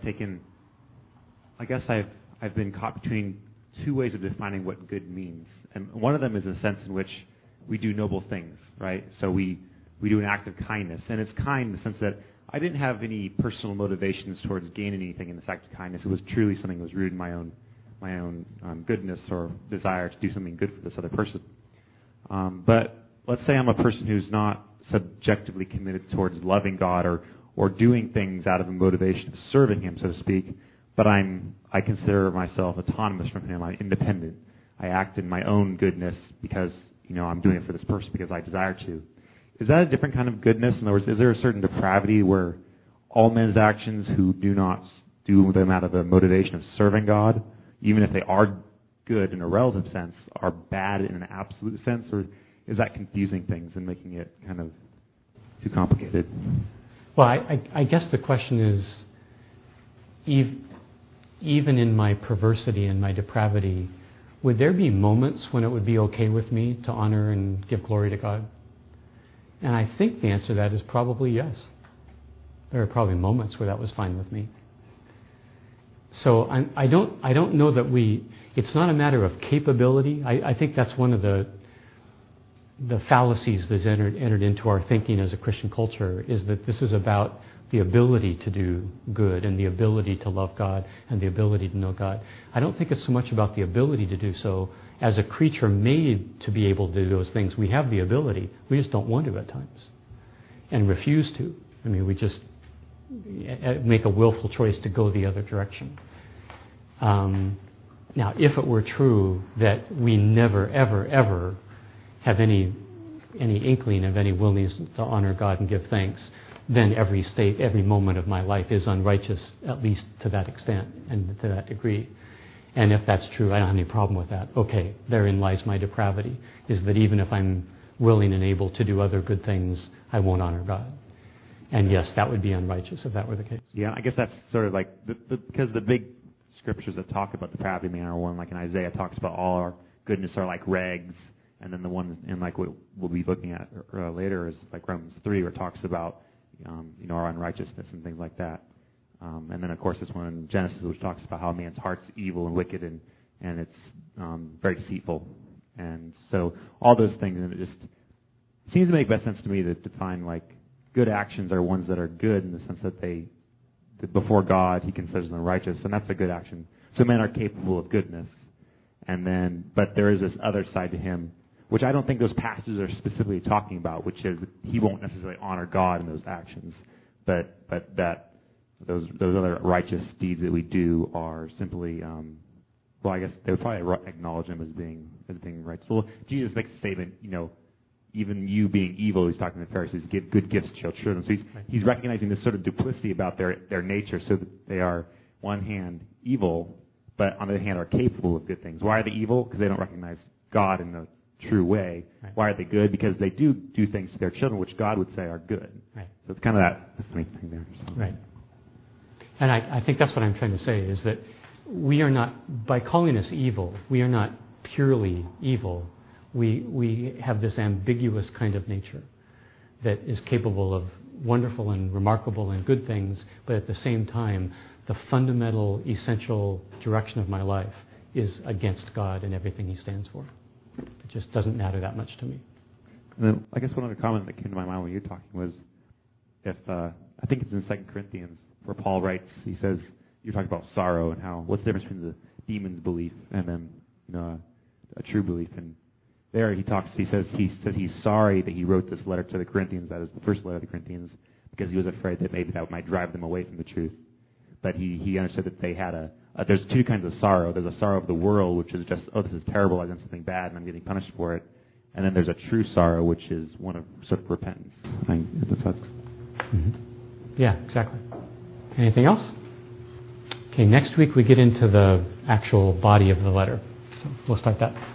been caught between two ways of defining what good means. And one of them is a sense in which we do noble things, right? So we do an act of kindness. And it's kind in the sense that I didn't have any personal motivations towards gaining anything in this act of kindness. It was truly something that was rooted in my own goodness or desire to do something good for this other person. But let's say I'm a person who's not subjectively committed towards loving God or doing things out of a motivation of serving Him, so to speak, but I consider myself autonomous from Him. I'm independent. I act in my own goodness because, I'm doing it for this person because I desire to. Is that a different kind of goodness? In other words, is there a certain depravity where all men's actions who do not do them out of a motivation of serving God, even if they are good in a relative sense, are bad in an absolute sense? Or is that confusing things and making it kind of too complicated? Well, I guess the question is, even in my perversity and my depravity, would there be moments when it would be okay with me to honor and give glory to God? And I think the answer to that is probably yes. There are probably moments where that was fine with me. So I don't know that it's not a matter of capability. I think that's one of the fallacies that's entered into our thinking as a Christian culture, is that this is about the ability to do good and the ability to love God and the ability to know God. I don't think it's so much about the ability to do so. As a creature made to be able to do those things, we have the ability. We just don't want to at times and refuse to. I mean, we just make a willful choice to go the other direction. Now, if it were true that we never, ever, ever have any inkling of any willingness to honor God and give thanks, then every moment of my life is unrighteous, at least to that extent and to that degree. And if that's true, I don't have any problem with that. Okay, therein lies my depravity, is that even if I'm willing and able to do other good things, I won't honor God. And yes, that would be unrighteous if that were the case. Yeah, I guess that's sort of like, because the big scriptures that talk about depravity, are one like in Isaiah talks about all our goodness are like rags, and then the one in like what we'll be looking at later is like Romans 3, where it talks about our unrighteousness and things like that. And then, of course, this one in Genesis, which talks about how man's heart's evil and wicked and it's very deceitful. And so all those things, and it just seems to make best sense to me to define like good actions are ones that are good in the sense that that before God He considers them righteous, and that's a good action. So men are capable of goodness, but there is this other side to Him, which I don't think those passages are specifically talking about, which is He won't necessarily honor God in those actions, but that those other righteous deeds that we do are simply, I guess they would probably acknowledge Him as being righteous. Well, Jesus makes a statement, even you being evil, He's talking to the Pharisees, give good gifts to your children. So he's recognizing this sort of duplicity about their nature, so that they are, one hand, evil, but on the other hand are capable of good things. Why are they evil? Because they don't recognize God in the true way. Right. Why are they good? Because they do things to their children which God would say are good. Right. So it's kind of that funny thing there. So. Right. And I think that's what I'm trying to say, is that we are not, by calling us evil, we are not purely evil. We have this ambiguous kind of nature that is capable of wonderful and remarkable and good things, but at the same time, the fundamental, essential direction of my life is against God and everything He stands for. It just doesn't matter that much to me. And then I guess one other comment that came to my mind when you were talking was, I think it's in 2 Corinthians, where Paul writes, he says, you're talking about sorrow and what's the difference between the demon's belief and then, a true belief. And there he says he's sorry that he wrote this letter to the Corinthians, that is the first letter to the Corinthians, because he was afraid that maybe that might drive them away from the truth. But he understood that they had there's two kinds of sorrow. There's a sorrow of the world, which is just, this is terrible, I've done something bad and I'm getting punished for it. And then there's a true sorrow, which is one of sort of repentance. Yeah, exactly. Anything else? Okay, next week we get into the actual body of the letter. So we'll start that.